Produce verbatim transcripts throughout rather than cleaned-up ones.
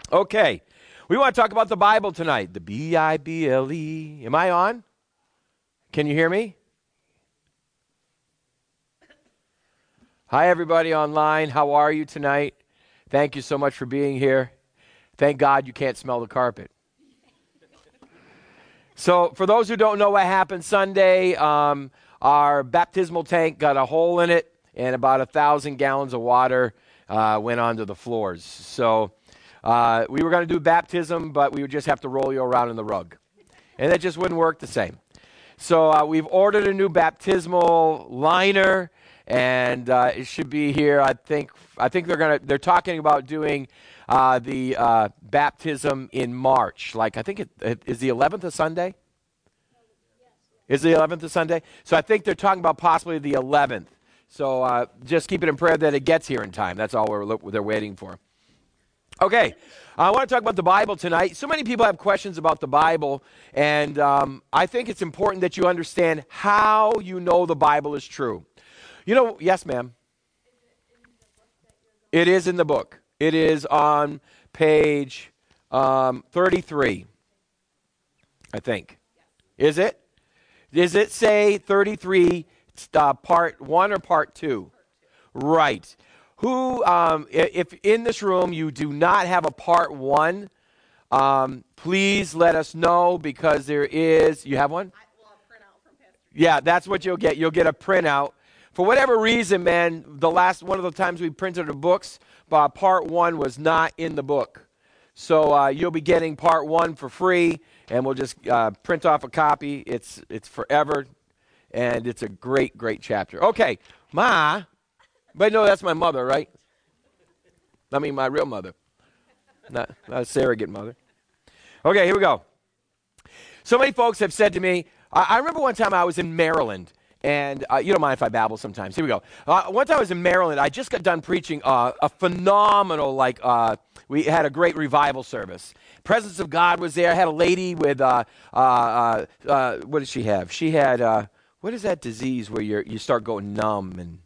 Okay, we want to talk about the Bible tonight. The B I B L E. Am I on? Can you hear me? Hi, everybody online. How are you tonight? Thank you so much for being here. Thank God you can't smell the carpet. So, for those who don't know what happened Sunday, um, our baptismal tank got a hole in it, and about a thousand gallons of water uh, went onto the floors. So, uh, we were going to do baptism, but we would just have to roll you around in the rug, and it just wouldn't work the same. So, uh, we've ordered a new baptismal liner, and uh, it should be here. I think. I think they're gonna. They're talking about doing uh, the uh, baptism in March. Like I think it, it is the eleventh of Sunday. Is the eleventh of Sunday? So I think they're talking about possibly the eleventh. So uh, just keep it in prayer that it gets here in time. That's all we're they're waiting for. Okay, I want to talk about the Bible tonight. So many people have questions about the Bible, and um, I think it's important that you understand how you know the Bible is true. You know, yes, ma'am. It is in the book. It is on page um, thirty-three, I think. Is it? Does it say thirty-three, uh, part one or part two? Right. Who, um, if in this room you do not have a part one, um, please let us know because there is, you have one? Yeah, that's what you'll get. You'll get a printout. For whatever reason, man, the last one of the times we printed the books, uh, part one was not in the book. So uh, you'll be getting part one for free, and we'll just uh, print off a copy. It's it's forever, and it's a great, great chapter. Okay, Ma, but no, that's my mother, right? I mean, my real mother, not, not a surrogate mother. Okay, here we go. So many folks have said to me, I, I remember one time I was in Maryland. And uh, you don't mind if I babble sometimes. Here we go. Uh, one time I was in Maryland. I just got done preaching uh, a phenomenal, like, uh, we had a great revival service. Presence of God was there. I had a lady with, uh, uh, uh, uh, what did she have? She had, uh, what is that disease where you you start going numb and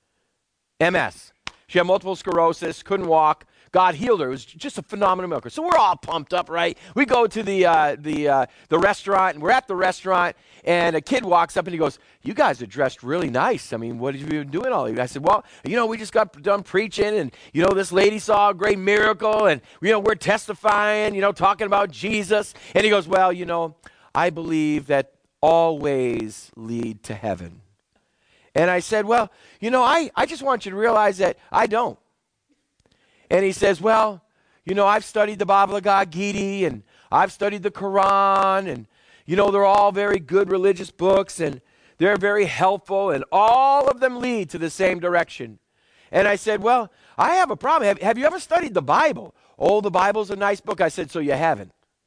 M S. She had multiple sclerosis, couldn't walk. God healed her. It was just a phenomenal miracle. So we're all pumped up, right? We go to the uh, the uh, the restaurant, and we're at the restaurant, and a kid walks up and he goes, "You guys are dressed really nice. I mean, what have you been doing all of you?" I said, "Well, you know, we just got done preaching, and you know, this lady saw a great miracle, and you know, we're testifying, you know, talking about Jesus." And he goes, "Well, you know, I believe that all ways lead to heaven." And I said, "Well, you know, I, I just want you to realize that I don't." And he says, "Well, you know, I've studied the Bhagavad Gita, and I've studied the Quran, and, you know, they're all very good religious books, and they're very helpful, and all of them lead to the same direction." And I said, "Well, I have a problem. Have, have you ever studied the Bible?" "Oh, the Bible's a nice book." I said, "So you haven't."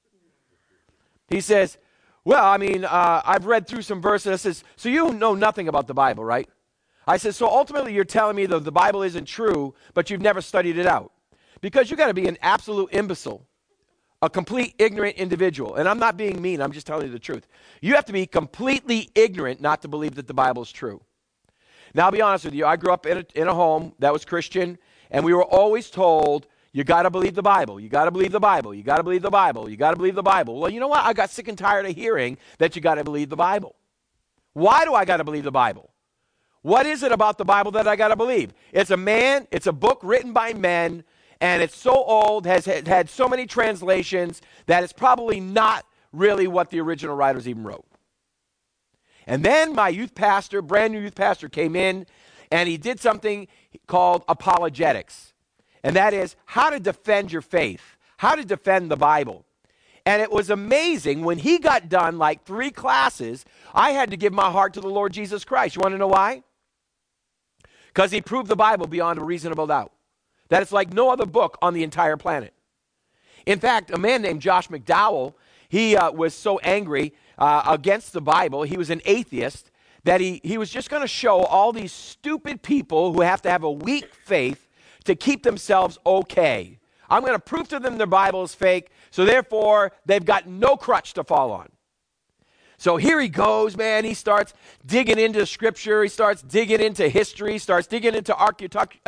He says, "Well, I mean, uh, I've read through some verses." I says, "So you know nothing about the Bible, right?" I said, "So ultimately you're telling me that the Bible isn't true, but you've never studied it out. Because you got to be an absolute imbecile, a complete ignorant individual." And I'm not being mean, I'm just telling you the truth. You have to be completely ignorant not to believe that the Bible is true. Now, I'll be honest with you, I grew up in a, in a home that was Christian, and we were always told, you got to believe the Bible, you got to believe the Bible, you got to believe the Bible, you got to believe the Bible. Well, you know what? I got sick and tired of hearing that you got to believe the Bible. Why do I got to believe the Bible? What is it about the Bible that I got to believe? It's a man, it's a book written by men, and it's so old, has had so many translations, that it's probably not really what the original writers even wrote. And then my youth pastor, brand new youth pastor, came in, and he did something called apologetics. And that is how to defend your faith, how to defend the Bible. And it was amazing. When he got done, like three classes, I had to give my heart to the Lord Jesus Christ. You want to know why? Because he proved the Bible beyond a reasonable doubt. That it's like no other book on the entire planet. In fact, a man named Josh McDowell, he uh, was so angry uh, against the Bible, he was an atheist, that he, he was just going to show all these stupid people who have to have a weak faith to keep themselves okay. I'm going to prove to them their Bible is fake, so therefore they've got no crutch to fall on. So here he goes, man. He starts digging into Scripture. He starts digging into history. Starts digging into architect-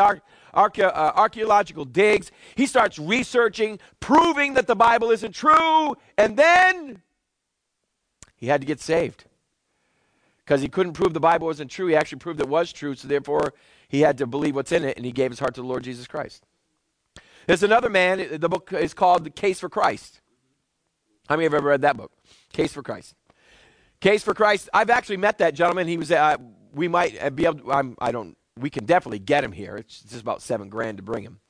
archae- uh, archaeological digs. He starts researching, proving that the Bible isn't true, and then he had to get saved. Because he couldn't prove the Bible wasn't true. He actually proved it was true, so therefore he had to believe what's in it, and he gave his heart to the Lord Jesus Christ. There's another man, the book is called The Case for Christ. How many have ever read that book? Case for Christ. Case for Christ. I've actually met that gentleman. He was, uh, we might be able to, I'm, I don't, we can definitely get him here. It's just about seven grand to bring him.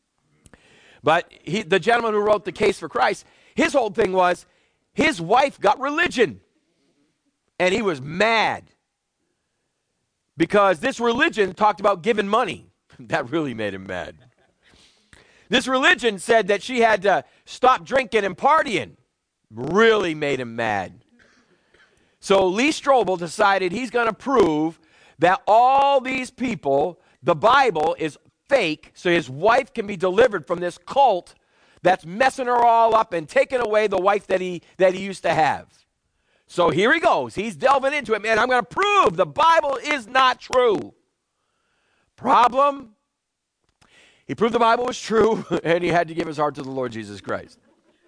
But he, the gentleman who wrote The Case for Christ, his whole thing was, his wife got religion. And he was mad. Because this religion talked about giving money. That really made him mad. This religion said that she had to stop drinking and partying. Really made him mad. So Lee Strobel decided he's going to prove that all these people, the Bible is fake, so his wife can be delivered from this cult that's messing her all up and taking away the wife that he that he used to have. So here he goes. He's delving into it, man. I'm going to prove the Bible is not true. Problem? He proved the Bible was true, and he had to give his heart to the Lord Jesus Christ.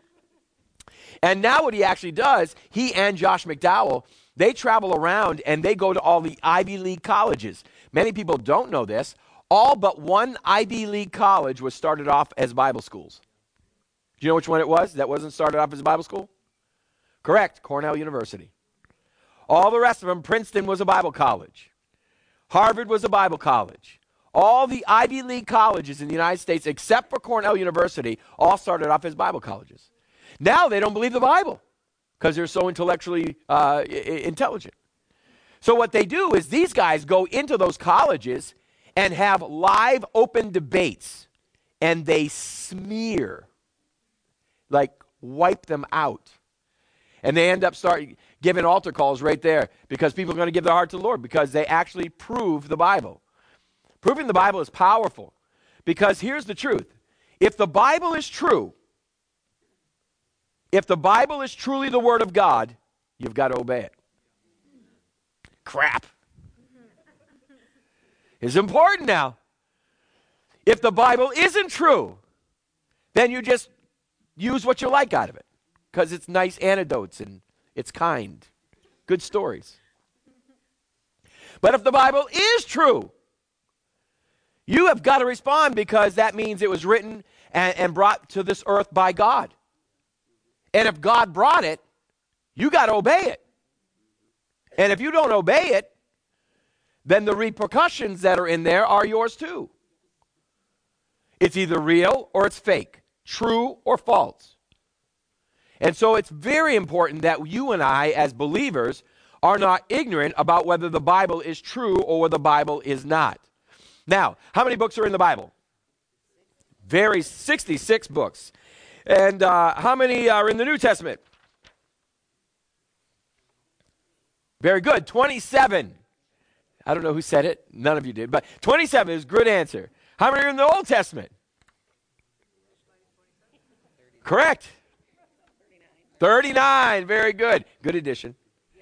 And now what he actually does, he and Josh McDowell, they travel around and they go to all the Ivy League colleges. Many people don't know this. All but one Ivy League college was started off as Bible schools. Do you know which one it was that wasn't started off as a Bible school? Correct, Cornell University. All the rest of them, Princeton was a Bible college. Harvard was a Bible college. All the Ivy League colleges in the United States, except for Cornell University, all started off as Bible colleges. Now they don't believe the Bible because they're so intellectually uh, I- intelligent. So what they do is these guys go into those colleges and have live open debates, and they smear, like wipe them out. And they end up starting giving altar calls right there because people are going to give their heart to the Lord because they actually prove the Bible. Proving the Bible is powerful because here's the truth. If the Bible is true, if the Bible is truly the Word of God, you've got to obey it. Crap. It's important now. If the Bible isn't true, then you just use what you like out of it because it's nice anecdotes and it's kind. Good stories. But if the Bible is true, you have got to respond because that means it was written and, and brought to this earth by God. And if God brought it, you got to obey it. And if you don't obey it, then the repercussions that are in there are yours too. It's either real or it's fake, true or false. And so it's very important that you and I, as believers, are not ignorant about whether the Bible is true or whether the Bible is not. Now, how many books are in the Bible? Very, sixty-six books. And uh, how many are in the New Testament? Very good, twenty-seven. I don't know who said it. None of you did, but twenty-seven is a good answer. How many are in the Old Testament? Correct. thirty-nine, very good. Good addition.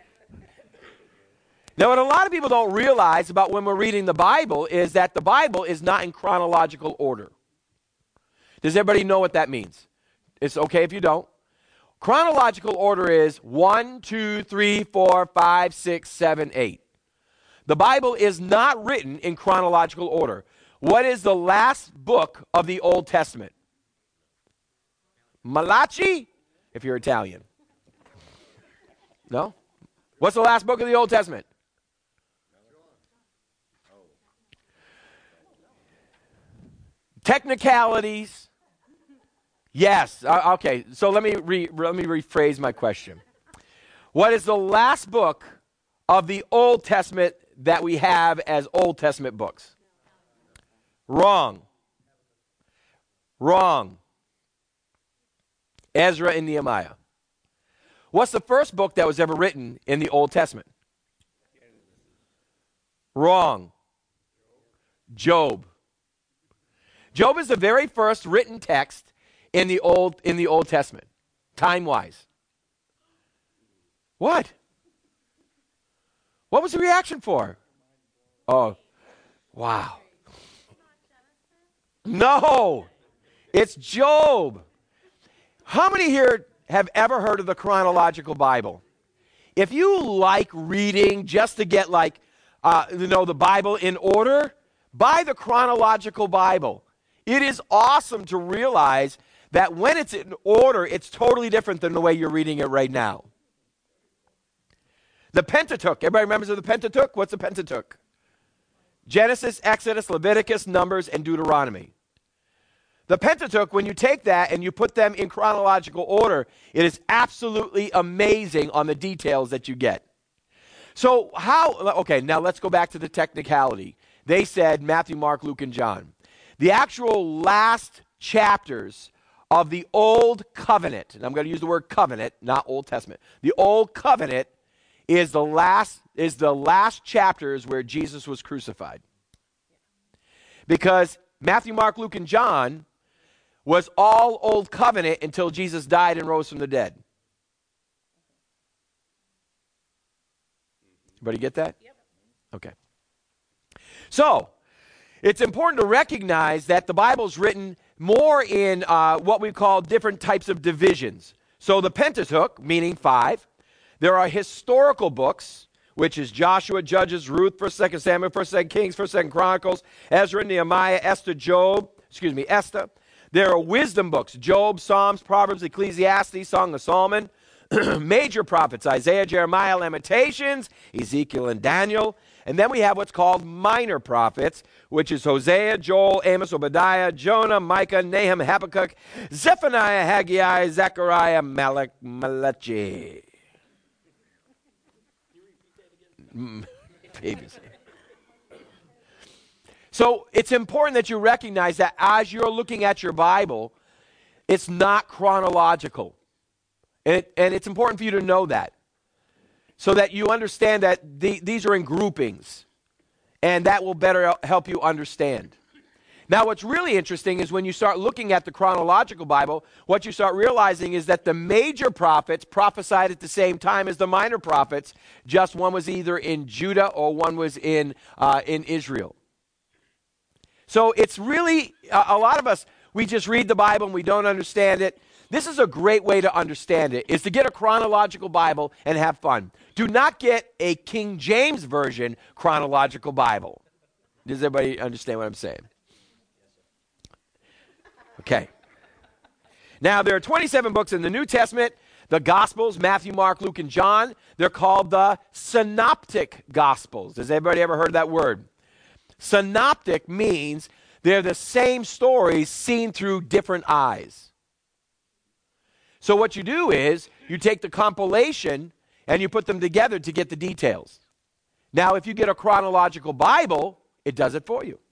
Now, what a lot of people don't realize about when we're reading the Bible is that the Bible is not in chronological order. Does everybody know what that means? It's okay if you don't. Chronological order is one, two, three, four, five, six, seven, eight. The Bible is not written in chronological order. What is the last book of the Old Testament? Malachi, if you're Italian. No? What's the last book of the Old Testament? Technicalities. Yes. Uh, okay. So let me re, let me rephrase my question. What is the last book of the Old Testament that we have as Old Testament books? Wrong. Wrong. Ezra and Nehemiah. What's the first book that was ever written in the Old Testament? Wrong. Job. Job is the very first written text in the Old in the Old Testament, time-wise. What? What was the reaction for? Oh, wow. No, it's Job. How many here have ever heard of the chronological Bible? If you like reading just to get like, uh, you know, the Bible in order, buy the chronological Bible. It is awesome to realize that when it's in order, it's totally different than the way you're reading it right now. The Pentateuch. Everybody remembers of the Pentateuch? What's the Pentateuch? Genesis, Exodus, Leviticus, Numbers, and Deuteronomy. The Pentateuch, when you take that and you put them in chronological order, it is absolutely amazing on the details that you get. So how, okay, now let's go back to the technicality. They said Matthew, Mark, Luke, and John. The actual last chapters of the Old Covenant, and I'm going to use the word covenant, not Old Testament. The Old Covenant is the last, is the last chapters where Jesus was crucified. Because Matthew, Mark, Luke, and John was all Old Covenant until Jesus died and rose from the dead. Everybody get that? Yep. Okay. So, it's important to recognize that the Bible's written more in uh, what we call different types of divisions. So the Pentateuch, meaning five. There are historical books, which is Joshua, Judges, Ruth, first, second Samuel, first, second Kings, first, second Chronicles, Ezra, Nehemiah, Esther, Job, excuse me, Esther. There are wisdom books, Job, Psalms, Proverbs, Ecclesiastes, Song of Solomon. Major prophets, Isaiah, Jeremiah, Lamentations, Ezekiel, and Daniel. And then we have what's called minor prophets, which is Hosea, Joel, Amos, Obadiah, Jonah, Micah, Nahum, Habakkuk, Zephaniah, Haggai, Zechariah, Malach, Malachi. Babies. So it's important that you recognize that as you're looking at your Bible, it's not chronological. And, it, and it's important for you to know that, so that you understand that the, these are in groupings, and that will better help you understand. Now, what's really interesting is when you start looking at the chronological Bible, what you start realizing is that the major prophets prophesied at the same time as the minor prophets, just one was either in Judah or one was in, uh, in Israel. So it's really, uh, a lot of us, we just read the Bible and we don't understand it. This is a great way to understand it, is to get a chronological Bible and have fun. Do not get a King James Version chronological Bible. Does everybody understand what I'm saying? Okay. Now, there are twenty-seven books in the New Testament, the Gospels, Matthew, Mark, Luke, and John. They're called the Synoptic Gospels. Has everybody ever heard that word? Synoptic means they're the same stories seen through different eyes. So what you do is you take the compilation and you put them together to get the details. Now, if you get a chronological Bible, it does it for you.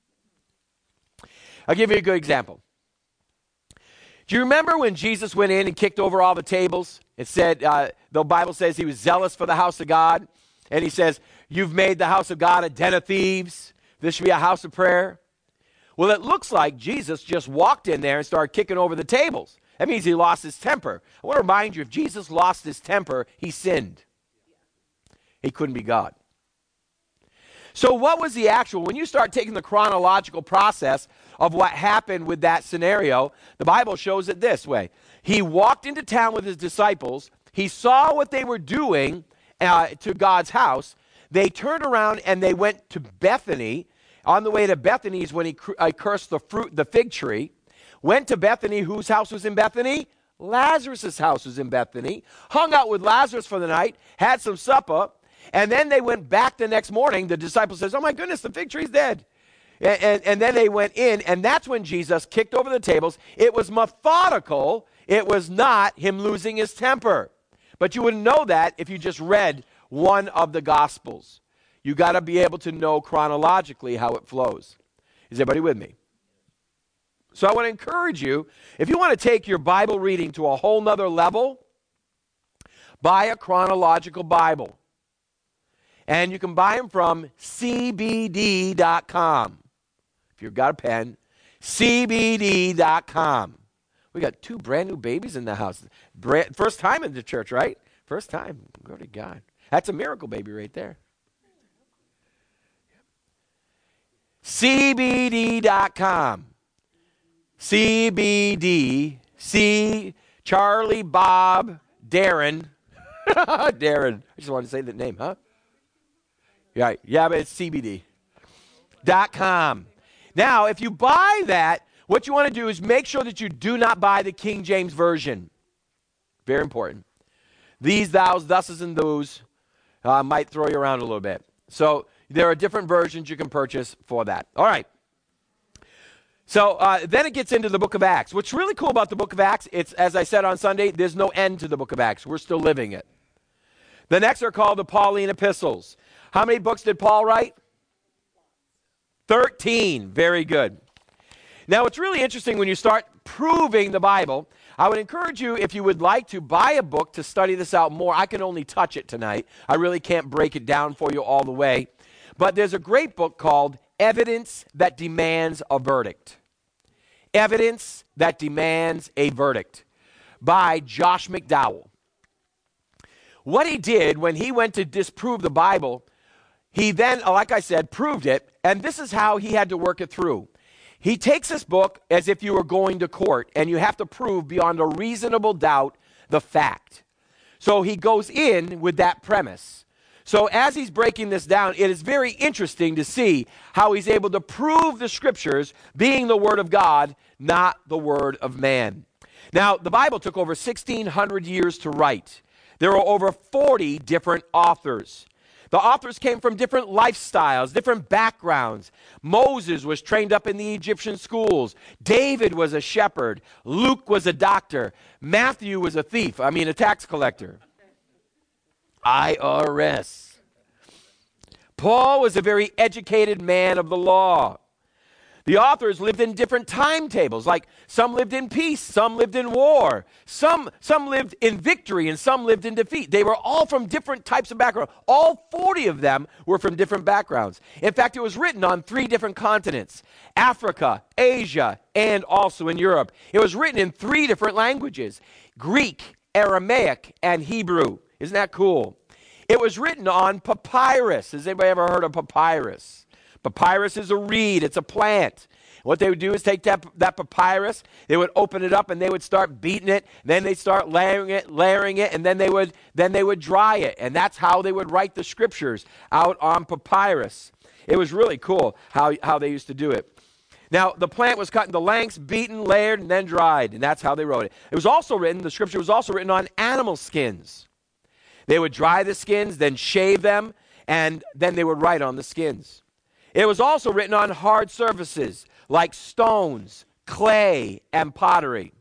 I'll give you a good example. Do you remember when Jesus went in and kicked over all the tables? It said, uh, the Bible says he was zealous for the house of God. And he says, you've made the house of God a den of thieves. This should be a house of prayer. Well, it looks like Jesus just walked in there and started kicking over the tables. That means he lost his temper. I want to remind you, if Jesus lost his temper, he sinned. He couldn't be God. So what was the actual, when you start taking the chronological process of what happened with that scenario, the Bible shows it this way. He walked into town with his disciples. He saw what they were doing uh, to God's house. They turned around and they went to Bethany. On the way to Bethany is when he cr- uh, cursed the fruit, the fig tree. Went to Bethany. Whose house was in Bethany? Lazarus' house was in Bethany. Hung out with Lazarus for the night. Had some supper. And then they went back the next morning. The disciples says, oh my goodness, the fig tree's dead. And, and, and then they went in. And that's when Jesus kicked over the tables. It was methodical. It was not him losing his temper. But you wouldn't know that if you just read one of the Gospels. You got to be able to know chronologically how it flows. Is everybody with me? So I want to encourage you, if you want to take your Bible reading to a whole nother level, buy a chronological Bible. And you can buy them from C B D dot com. If you've got a pen, C B D dot com. We got two brand new babies in the house. Brand, first time in the church, right? First time. Glory to God. That's a miracle baby right there. C B D dot com. C B D, C, Charlie, Bob, Darren. Darren. I just wanted to say the name, huh? Yeah, yeah, but it's C B D. Dot com. Now, if you buy that, what you want to do is make sure that you do not buy the King James Version. Very important. These, thous, thuses, and those uh, might throw you around a little bit. So there are different versions you can purchase for that. All right. So uh, then it gets into the book of Acts. What's really cool about the book of Acts, it's, as I said on Sunday, there's no end to the book of Acts. We're still living it. The next are called the Pauline epistles. How many books did Paul write? thirteen. Very good. Now, it's really interesting when you start proving the Bible. I would encourage you, if you would like to, buy a book to study this out more. I can only touch it tonight. I really can't break it down for you all the way. But there's a great book called Evidence That Demands a Verdict. Evidence That Demands a Verdict by Josh McDowell. What he did when he went to disprove the Bible, he then, like I said, proved it, and this is how he had to work it through. He takes this book as if you were going to court, and you have to prove beyond a reasonable doubt the fact. So he goes in with that premise. So as he's breaking this down, it is very interesting to see how he's able to prove the Scriptures being the Word of God, not the Word of man. Now, the Bible took over sixteen hundred years to write. There were over forty different authors. The authors came from different lifestyles, different backgrounds. Moses was trained up in the Egyptian schools. David was a shepherd. Luke was a doctor. Matthew was a thief, I mean a tax collector. I R S. Paul was a very educated man of the law. The authors lived in different timetables, like some lived in peace, some lived in war, some, some lived in victory, and some lived in defeat. They were all from different types of backgrounds. All forty of them were from different backgrounds. In fact, it was written on three different continents, Africa, Asia, and also in Europe. It was written in three different languages, Greek, Aramaic, and Hebrew. Isn't that cool? It was written on papyrus. Has anybody ever heard of papyrus? Papyrus is a reed. It's a plant. What they would do is take that, that papyrus, they would open it up, and they would start beating it. Then they'd start layering it, layering it, and then they would then they would dry it. And that's how they would write the Scriptures, out on papyrus. It was really cool how, how they used to do it. Now, the plant was cut into lengths, beaten, layered, and then dried. And that's how they wrote it. It was also written, the Scripture was also written on animal skins. They would dry the skins, then shave them, and then they would write on the skins. It was also written on hard surfaces like stones, clay, and pottery.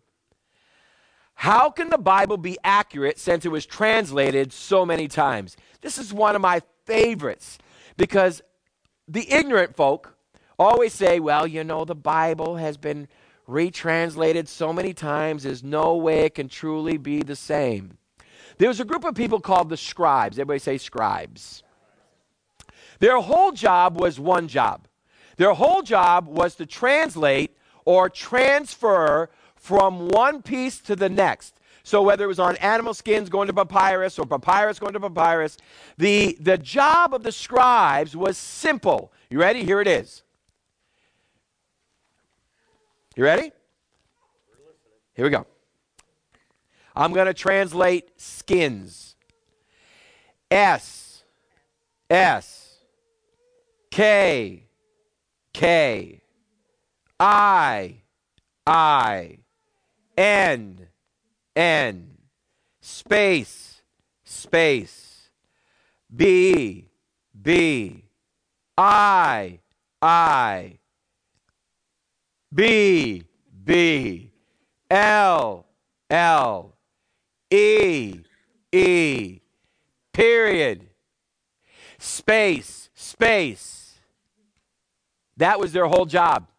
How can the Bible be accurate since it was translated so many times? This is one of my favorites because the ignorant folk always say, well, you know, the Bible has been retranslated so many times, there's no way it can truly be the same. There was a group of people called the scribes. Everybody say scribes. Their whole job was one job. Their whole job was to translate or transfer from one piece to the next. So whether it was on animal skins going to papyrus or papyrus going to papyrus, the, the job of the scribes was simple. You ready? Here it is. You ready? Here we go. I'm going to translate skins. S, S. K, K, I, I, N, N, space, space, B, B, I, I, B, B, L, L, E, E, period, space, space. That was their whole job.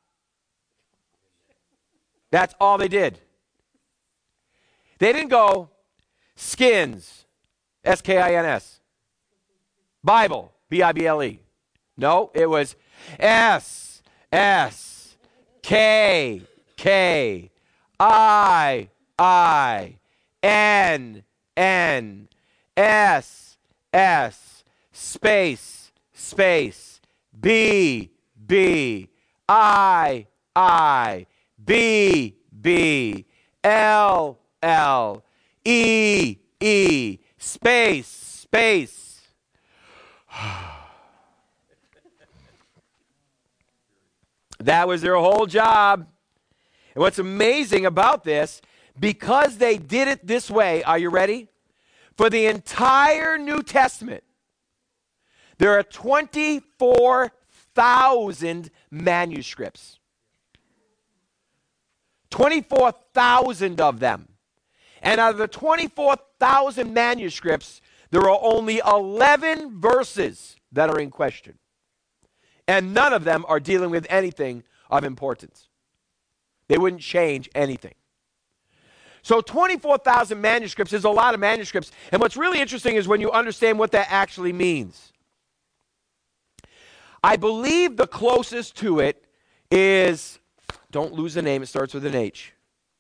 That's all they did. They didn't go skins, S K I N S, Bible, B I B L E. No, it was S, S, K, K, I, I, N, N, S, S, space, space, B, B, I, I, B, B, L, L, E, E, space, space. That was their whole job. And what's amazing about this, because they did it this way, are you ready? For the entire New Testament, there are twenty-four thousand manuscripts. twenty-four thousand of them. And out of the twenty-four thousand manuscripts, there are only eleven verses that are in question. And none of them are dealing with anything of importance. They wouldn't change anything. So twenty-four thousand manuscripts is a lot of manuscripts. And what's really interesting is when you understand what that actually means. I believe the closest to it is, don't lose the name, it starts with an H.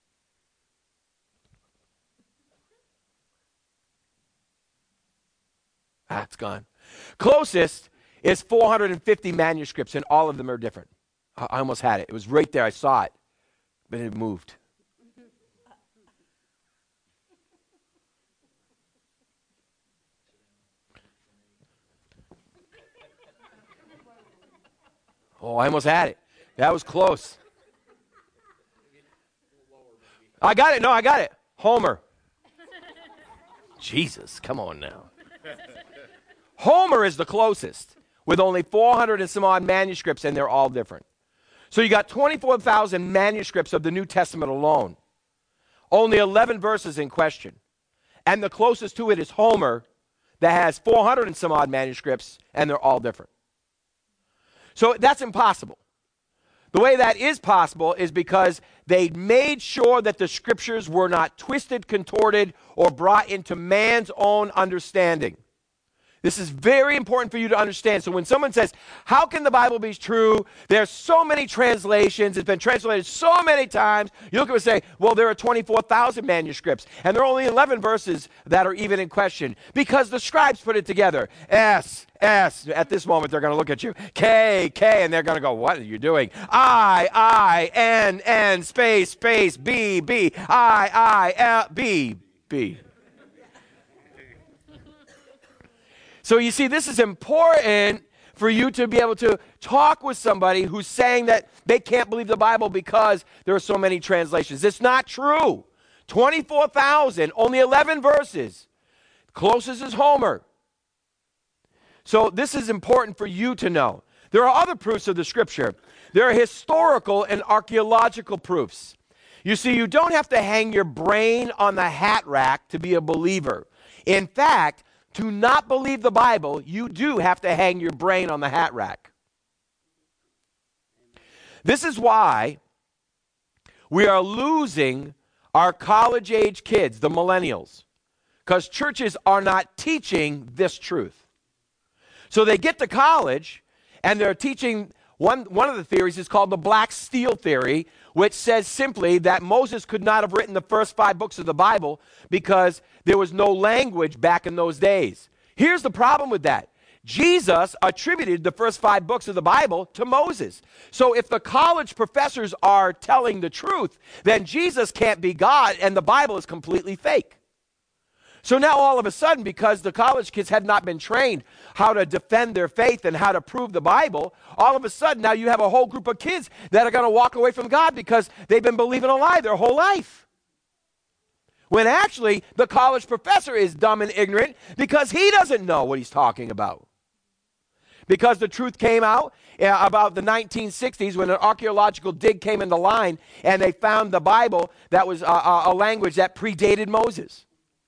Ah, it's gone. Closest is four hundred fifty manuscripts, and all of them are different. I, I almost had it. It was right there. I saw it, but it moved. Oh, I almost had it. That was close. I got it. No, I got it. Homer. Jesus, come on now. Homer is the closest, with only four hundred and some odd manuscripts, and they're all different. So you got twenty-four thousand manuscripts of the New Testament alone. Only eleven verses in question. And the closest to it is Homer, that has four hundred and some odd manuscripts, and they're all different. So that's impossible. The way that is possible is because they made sure that the scriptures were not twisted, contorted, or brought into man's own understanding. This is very important for you to understand. So when someone says, how can the Bible be true? There's so many translations. It's been translated so many times. You look at it and say, well, there are twenty-four thousand manuscripts, and there are only eleven verses that are even in question because the scribes put it together. S, S. At this moment, they're going to look at you. K, K, and they're going to go, what are you doing? I, I, N, N, space, space, B, B, I, I, L, B, B. So you see, this is important for you to be able to talk with somebody who's saying that they can't believe the Bible because there are so many translations. It's not true. twenty-four thousand, only eleven verses. Closest is Homer. So this is important for you to know. There are other proofs of the Scripture. There are historical and archaeological proofs. You see, you don't have to hang your brain on the hat rack to be a believer. In fact, to not believe the Bible, you do have to hang your brain on the hat rack. This is why we are losing our college-age kids, the millennials, because churches are not teaching this truth. So they get to college, and they're teaching, one, one of the theories is called the Black Steel Theory, which says simply that Moses could not have written the first five books of the Bible because there was no language back in those days. Here's the problem with that. Jesus attributed the first five books of the Bible to Moses. So if the college professors are telling the truth, then Jesus can't be God and the Bible is completely fake. So now all of a sudden, because the college kids have not been trained how to defend their faith and how to prove the Bible, all of a sudden now you have a whole group of kids that are going to walk away from God because they've been believing a lie their whole life. When actually the college professor is dumb and ignorant because he doesn't know what he's talking about. Because the truth came out uh, about the nineteen sixties when an archaeological dig came into line and they found the Bible that was uh, a language that predated Moses.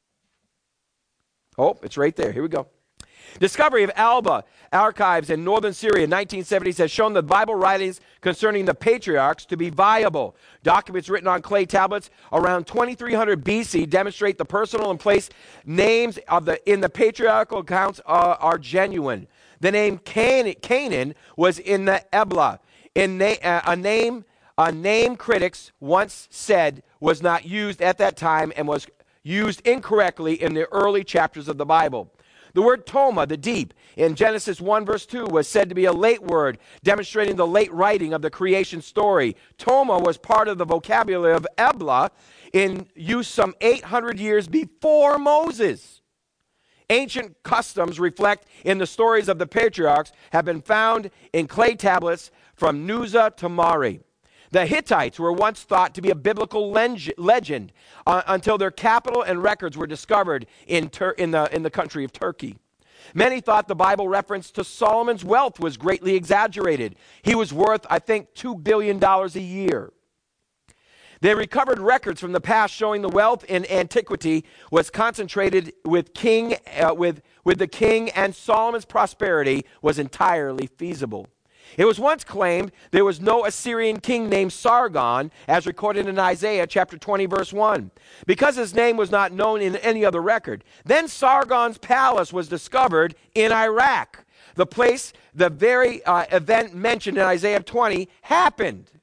Oh, it's right there. Here we go. Discovery of Alba archives in northern Syria in nineteen seventies has shown the Bible writings concerning the patriarchs to be viable. Documents written on clay tablets around twenty-three hundred B C demonstrate the personal and place names of the in the patriarchal accounts uh, are genuine. The name Can- Canaan was in the Ebla, in na- uh, a name a name critics once said was not used at that time and was used incorrectly in the early chapters of the Bible. The word toma, the deep, in Genesis one verse two was said to be a late word, demonstrating the late writing of the creation story. Toma was part of the vocabulary of Ebla, in use some eight hundred years before Moses. Ancient customs reflect in the stories of the patriarchs have been found in clay tablets from Nuza to Mari. The Hittites were once thought to be a biblical legend uh, until their capital and records were discovered in, Tur- in, the, in the country of Turkey. Many thought the Bible reference to Solomon's wealth was greatly exaggerated. He was worth, I think, two billion dollars a year. They recovered records from the past showing the wealth in antiquity was concentrated with king, uh, with, with the king, and Solomon's prosperity was entirely feasible. It was once claimed there was no Assyrian king named Sargon, as recorded in Isaiah chapter twenty, verse one, because his name was not known in any other record. Then Sargon's palace was discovered in Iraq, the place the very uh, event mentioned in Isaiah twenty happened.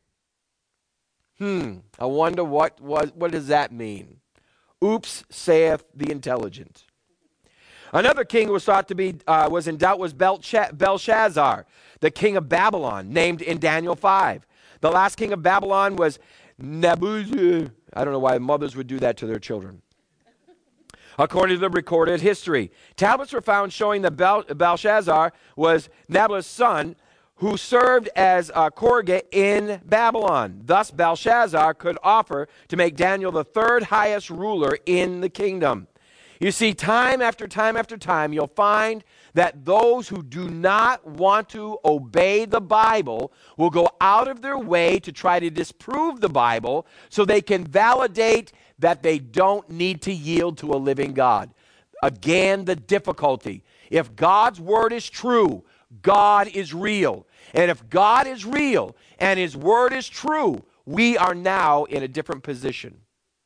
Hmm, I wonder what, what, what does that mean? Oops, saith the intelligent. Another king who was thought to be, uh, was in doubt was Belshazzar, the king of Babylon, named in Daniel five. The last king of Babylon was Nebuchadnezzar. I don't know why mothers would do that to their children. According to the recorded history, tablets were found showing that Bel- Belshazzar was Nebuchadnezzar's son, who served as a Korga in Babylon. Thus, Belshazzar could offer to make Daniel the third highest ruler in the kingdom. You see, time after time after time, you'll find that those who do not want to obey the Bible will go out of their way to try to disprove the Bible so they can validate that they don't need to yield to a living God. Again, the difficulty. If God's word is true, God is real. And if God is real and his word is true, we are now in a different position.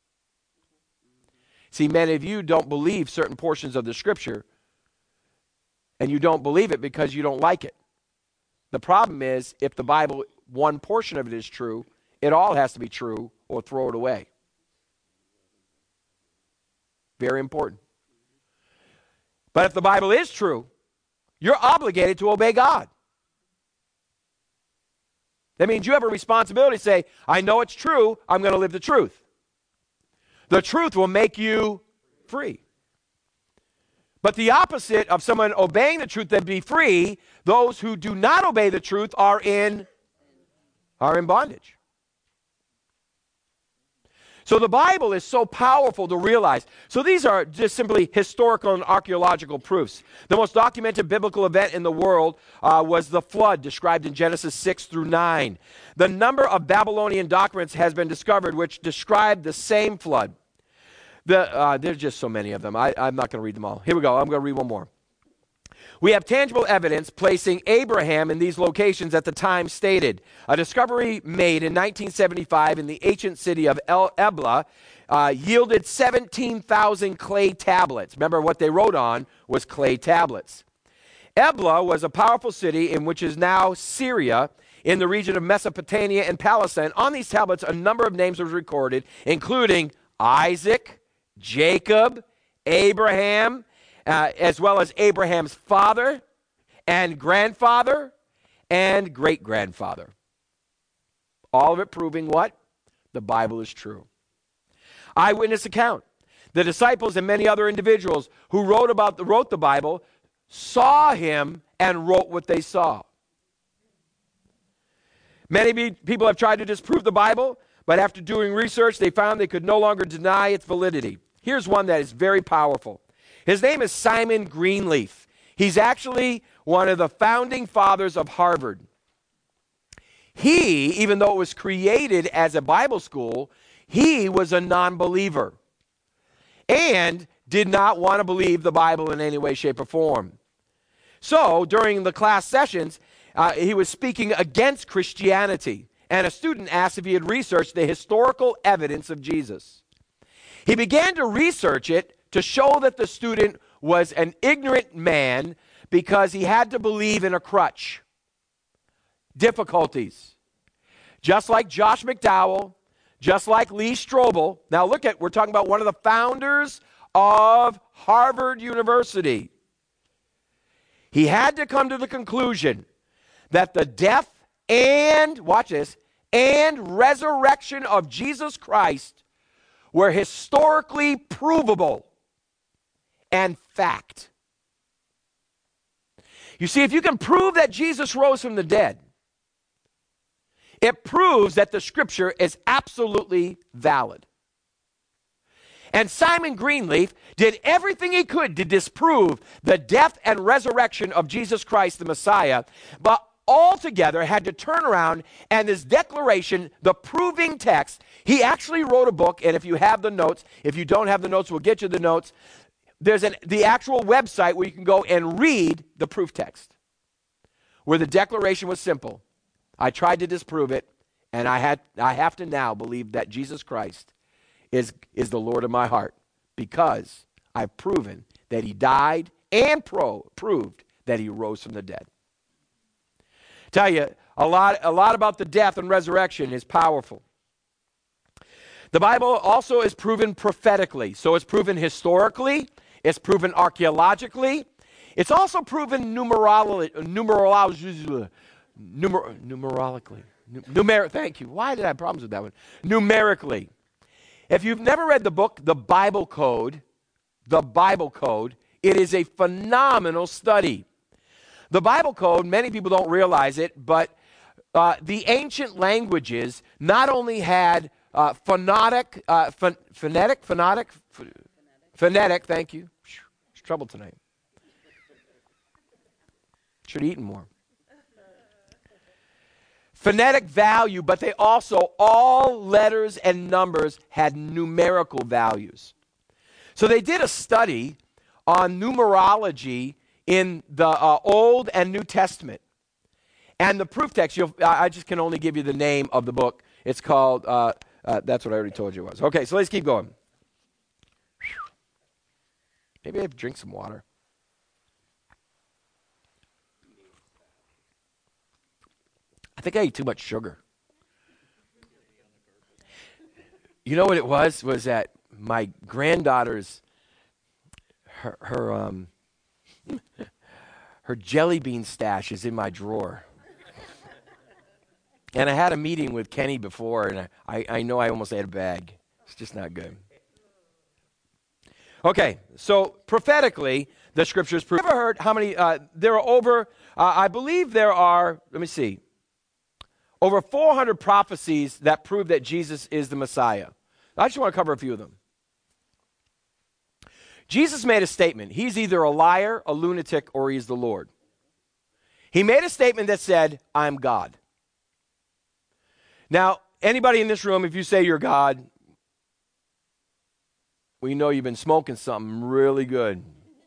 See, many of you don't believe certain portions of the scripture, and you don't believe it because you don't like it. The problem is, if the Bible, one portion of it is true, it all has to be true or throw it away. Very important. But if the Bible is true, you're obligated to obey God. That means you have a responsibility to say, I know it's true, I'm going to live the truth. The truth will make you free. But the opposite of someone obeying the truth and be free, those who do not obey the truth are in, are in bondage. So the Bible is so powerful to realize. So these are just simply historical and archaeological proofs. The most documented biblical event in the world uh, was the flood described in Genesis six through nine. The number of Babylonian documents has been discovered which describe the same flood. The, uh, there's just so many of them. I, I'm not going to read them all. Here we go. I'm going to read one more. We have tangible evidence placing Abraham in these locations at the time stated. A discovery made in nineteen seventy-five in the ancient city of El Ebla uh, yielded seventeen thousand clay tablets. Remember, what they wrote on was clay tablets. Ebla was a powerful city in which is now Syria, in the region of Mesopotamia and Palestine. On these tablets, a number of names were recorded, including Isaac, Jacob, Abraham, Uh, as well as Abraham's father and grandfather and great-grandfather. All of it proving what? The Bible is true. Eyewitness account. The disciples and many other individuals who wrote about the, wrote the Bible saw him and wrote what they saw. Many be, people have tried to disprove the Bible, but after doing research, they found they could no longer deny its validity. Here's one that is very powerful. His name is Simon Greenleaf. He's actually one of the founding fathers of Harvard. He, even though it was created as a Bible school, he was a non-believer and did not want to believe the Bible in any way, shape, or form. So during the class sessions, uh, he was speaking against Christianity, and a student asked if he had researched the historical evidence of Jesus. He began to research it to show that the student was an ignorant man because he had to believe in a crutch. Difficulties. Just like Josh McDowell, just like Lee Strobel. Now look at, we're talking about one of the founders of Harvard University. He had to come to the conclusion that the death and, watch this, and resurrection of Jesus Christ were historically provable and fact. You see, if you can prove that Jesus rose from the dead, it proves that the scripture is absolutely valid. And Simon Greenleaf did everything he could to disprove the death and resurrection of Jesus Christ, the Messiah, but altogether had to turn around and this declaration, the proving text, he actually wrote a book, and if you have the notes, if you don't have the notes, we'll get you the notes. There's an, the actual website where you can go and read the proof text, where the declaration was simple. I tried to disprove it, and I had I have to now believe that Jesus Christ is, is the Lord of my heart, because I've proven that he died and pro, proved that he rose from the dead. Tell you, a lot, a lot about the death and resurrection is powerful. The Bible also is proven prophetically. So it's proven historically, it's proven archaeologically, it's also proven numerolo- numerolo- numer- numerologically. Numer- thank you. Why did I have problems with that one? Numerically. If you've never read the book, The Bible Code, The Bible Code, it is a phenomenal study. The Bible Code, many people don't realize it, but uh, the ancient languages not only had uh, phonetic, uh, ph- phonetic, phonetic, ph- phonetic, thank you. It's trouble tonight. Should have eaten more. Phonetic value, but they also, all letters and numbers had numerical values. So they did a study on numerology in the uh, Old and New Testament. And the proof text, you'll, I just can only give you the name of the book. It's called, uh, uh, that's what I already told you it was. Okay, so let's keep going. Maybe I have to drink some water. I think I ate too much sugar. You know what it was? Was that my granddaughter's, her, her, um, her jelly bean stash is in my drawer. And I had a meeting with Kenny before, and I, I know I almost ate a bag. It's just not good. Okay, so prophetically, the scriptures prove. Have you ever heard how many, uh, there are over, uh, I believe there are, let me see, over four hundred prophecies that prove that Jesus is the Messiah. I just want to cover a few of them. Jesus made a statement. He's either a liar, a lunatic, or he's the Lord. He made a statement that said, I'm God. Now, anybody in this room, if you say you're God, we know you've been smoking something really good.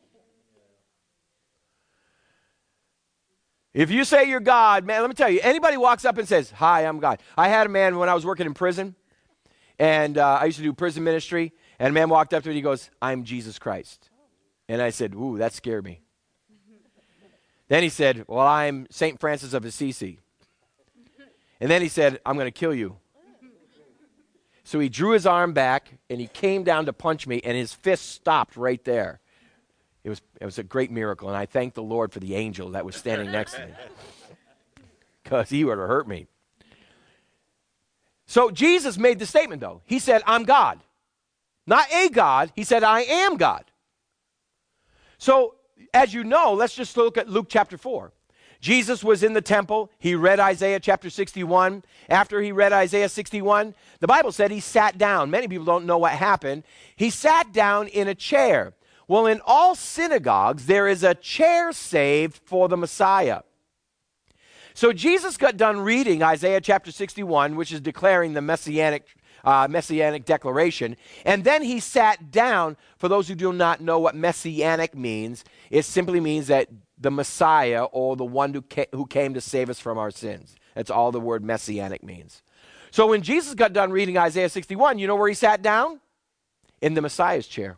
If you say you're God, man, let me tell you, anybody walks up and says, hi, I'm God. I had a man when I was working in prison, and uh, I used to do prison ministry, and a man walked up to me and he goes, I'm Jesus Christ. And I said, ooh, that scared me. Then he said, well, I'm Saint Francis of Assisi. And then he said, I'm going to kill you. So he drew his arm back, and he came down to punch me, and his fist stopped right there. It was, it was a great miracle, and I thank the Lord for the angel that was standing next to me, because he would have hurt me. So Jesus made the statement, though. He said, I'm God. Not a God. He said, I am God. So, as you know, let's just look at Luke chapter four. Jesus was in the temple. He read Isaiah chapter sixty-one. After he read Isaiah sixty-one, the Bible said he sat down. Many people don't know what happened. He sat down in a chair. Well, in all synagogues, there is a chair saved for the Messiah. So Jesus got done reading Isaiah chapter sixty-one, which is declaring the messianic, uh, messianic declaration, and then he sat down. For those who do not know what messianic means, it simply means that the Messiah, or the one who ca- who came to save us from our sins. That's all the word messianic means. So when Jesus got done reading Isaiah sixty-one, you know where he sat down? In the Messiah's chair.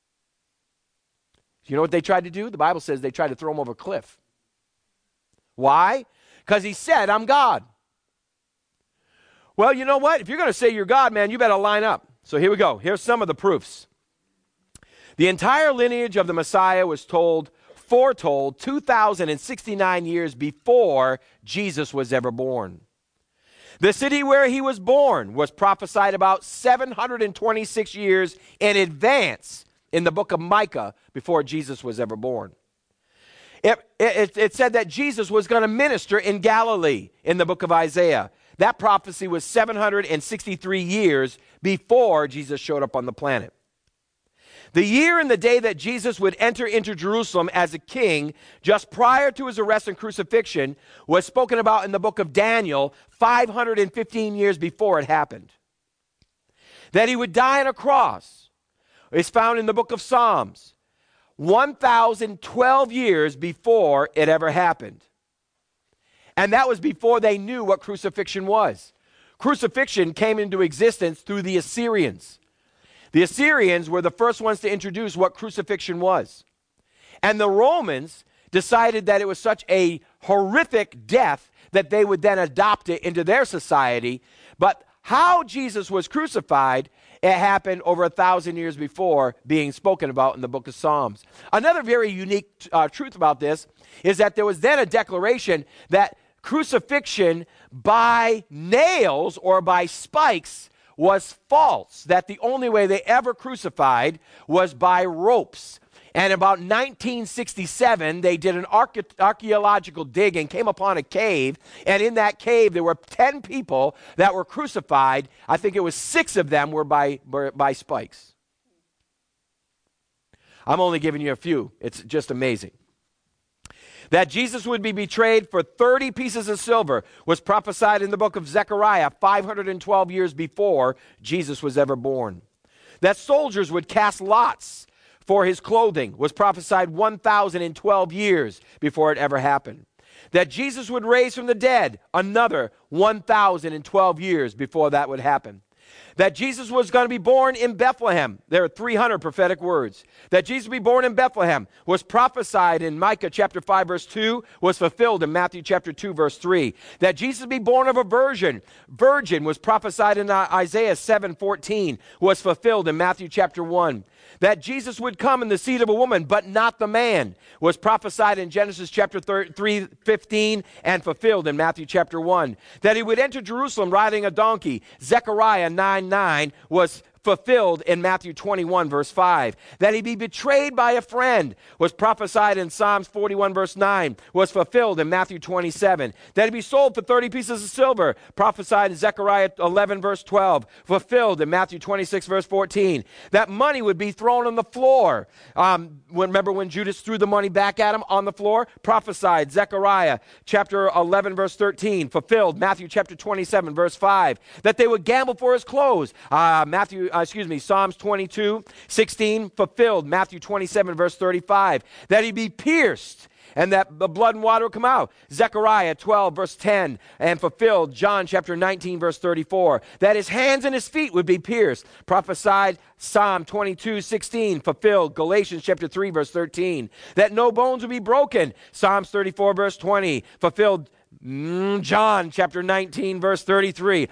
You know what they tried to do? The Bible says they tried to throw him over a cliff. Why? Because he said, I'm God. Well, you know what? If you're going to say you're God, man, you better line up. So here we go. Here's some of the proofs. The entire lineage of the Messiah was told foretold two thousand sixty-nine years before Jesus was ever born. The city where he was born was prophesied about seven hundred twenty-six years in advance in the book of Micah before Jesus was ever born. It, it, it said that Jesus was going to minister in Galilee in the book of Isaiah. That prophecy was seven hundred sixty-three years before Jesus showed up on the planet. The year and the day that Jesus would enter into Jerusalem as a king, just prior to his arrest and crucifixion, was spoken about in the book of Daniel five hundred fifteen years before it happened. That he would die on a cross is found in the book of Psalms one thousand twelve years before it ever happened. And that was before they knew what crucifixion was. Crucifixion came into existence through the Assyrians. The Assyrians were the first ones to introduce what crucifixion was. And the Romans decided that it was such a horrific death that they would then adopt it into their society. But how Jesus was crucified, it happened over a thousand years before being spoken about in the book of Psalms. Another very unique uh, truth about this is that there was then a declaration that crucifixion by nails or by spikes was false, that the only way they ever crucified was by ropes. And about nineteen sixty-seven, they did an arche- archaeological dig and came upon a cave. And in that cave, there were ten people that were crucified. I think it was six of them were by, were by spikes. I'm only giving you a few. It's just amazing. That Jesus would be betrayed for thirty pieces of silver was prophesied in the book of Zechariah five hundred twelve years before Jesus was ever born. That soldiers would cast lots for his clothing was prophesied one thousand twelve years before it ever happened. That Jesus would raise from the dead, another one thousand twelve years before that would happen. That Jesus was going to be born in Bethlehem. There are three hundred prophetic words. That Jesus would be born in Bethlehem was prophesied in Micah chapter five verse two, was fulfilled in Matthew chapter two verse three. That Jesus would be born of a virgin, virgin was prophesied in Isaiah seven fourteen, was fulfilled in Matthew chapter one. That Jesus would come in the seed of a woman, but not the man, was prophesied in Genesis chapter three fifteen and fulfilled in Matthew chapter one. That he would enter Jerusalem riding a donkey, Zechariah nine nine, was fulfilled in Matthew twenty-one verse five. That he be betrayed by a friend was prophesied in Psalms forty-one verse nine, was fulfilled in Matthew twenty-seven. That he be sold for thirty pieces of silver, prophesied in Zechariah eleven verse twelve, fulfilled in Matthew twenty-six verse fourteen. That money would be thrown on the floor. Um, remember when Judas threw the money back at him on the floor? Prophesied Zechariah chapter eleven verse thirteen, fulfilled Matthew chapter twenty-seven verse five. That they would gamble for his clothes. Uh, Matthew Uh, excuse me, Psalms twenty-two sixteen, fulfilled, Matthew twenty-seven, verse thirty-five. That he be pierced, and that the blood and water will come out. Zechariah twelve, verse ten, and fulfilled, John chapter nineteen, verse thirty-four. That his hands and his feet would be pierced, prophesied, Psalm twenty-two sixteen, fulfilled, Galatians chapter three, verse thirteen. That no bones would be broken, Psalms thirty-four, verse twenty, fulfilled, mm, John chapter nineteen, verse thirty-three.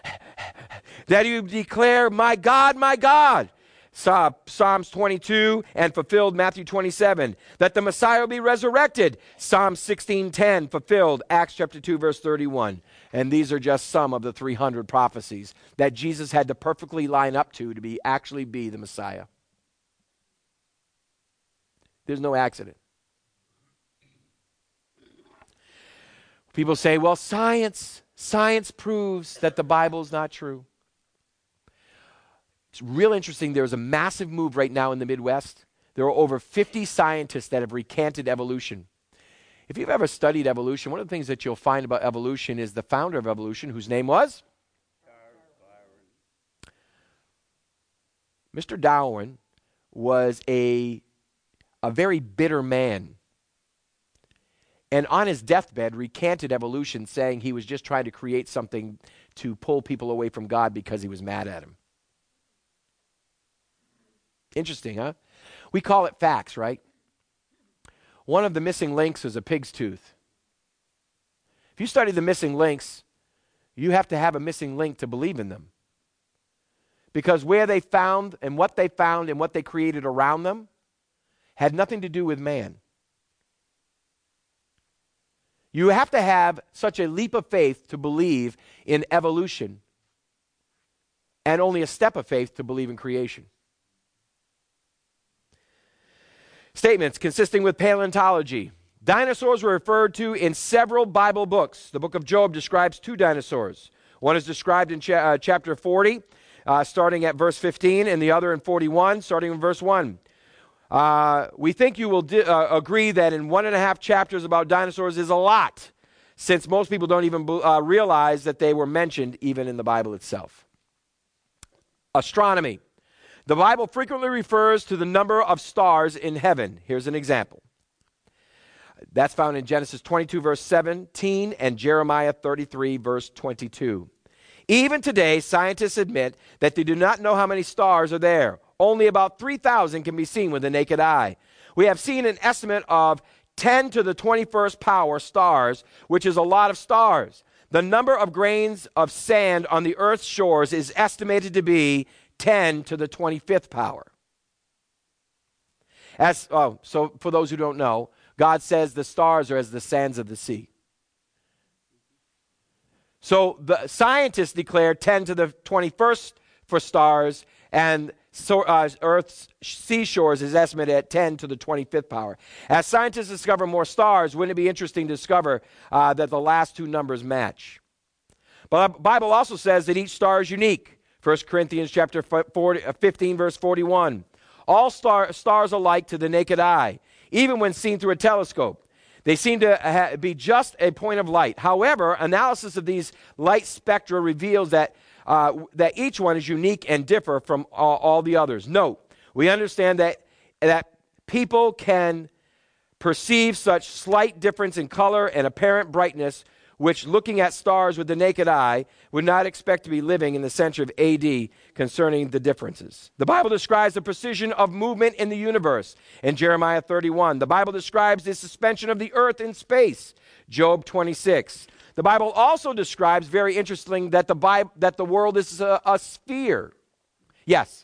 That he would declare, my God, my God, Psalms twenty-two, and fulfilled Matthew twenty-seven. That the Messiah will be resurrected, Psalm sixteen ten, fulfilled, Acts chapter two, verse thirty-one. And these are just some of the three hundred prophecies that Jesus had to perfectly line up to to be actually be the Messiah. There's no accident. People say, well, science, science proves that the Bible is not true. It's real interesting. There's a massive move right now in the Midwest. There are over fifty scientists that have recanted evolution. If you've ever studied evolution, one of the things that you'll find about evolution is the founder of evolution, whose name was? Mister Darwin was a, a very bitter man. And on his deathbed, recanted evolution, saying he was just trying to create something to pull people away from God because he was mad at him. Interesting, huh? We call it facts, right? One of the missing links is a pig's tooth. If you study the missing links, you have to have a missing link to believe in them. Because where they found and what they found and what they created around them had nothing to do with man. You have to have such a leap of faith to believe in evolution, and only a step of faith to believe in creation. Statements consisting with paleontology. Dinosaurs were referred to in several Bible books. The book of Job describes two dinosaurs. One is described in cha- uh, chapter forty, uh, starting at verse fifteen, and the other in forty-one, starting in verse one. Uh, we think you will di- uh, agree that in one and a half chapters about dinosaurs is a lot, since most people don't even uh, realize that they were mentioned even in the Bible itself. Astronomy. The Bible frequently refers to the number of stars in heaven. Here's an example. That's found in Genesis twenty-two, verse seventeen, and Jeremiah thirty-three, verse twenty-two. Even today, scientists admit that they do not know how many stars are there. Only about three thousand can be seen with the naked eye. We have seen an estimate of ten to the twenty-first power stars, which is a lot of stars. The number of grains of sand on the earth's shores is estimated to be ten to the twenty-fifth power. As, oh, so for those who don't know, God says the stars are as the sands of the sea. So the scientists declare ten to the twenty-first for stars, and so, uh, Earth's seashores is estimated at ten to the twenty-fifth power. As scientists discover more stars, wouldn't it be interesting to discover uh, that the last two numbers match? But the Bible also says that each star is unique. First Corinthians chapter fifteen, verse forty-one. All star, stars alike to the naked eye, even when seen through a telescope. They seem to ha- be just a point of light. However, analysis of these light spectra reveals that, uh, that each one is unique and differ from all, all the others. Note, we understand that, that people can perceive such slight difference in color and apparent brightness, which looking at stars with the naked eye would not expect to be living in the century of A D concerning the differences. The Bible describes the precision of movement in the universe in Jeremiah thirty-one. The Bible describes the suspension of the earth in space, Job twenty-six. The Bible also describes, very interesting, that the Bible, that the world is a, a sphere. Yes.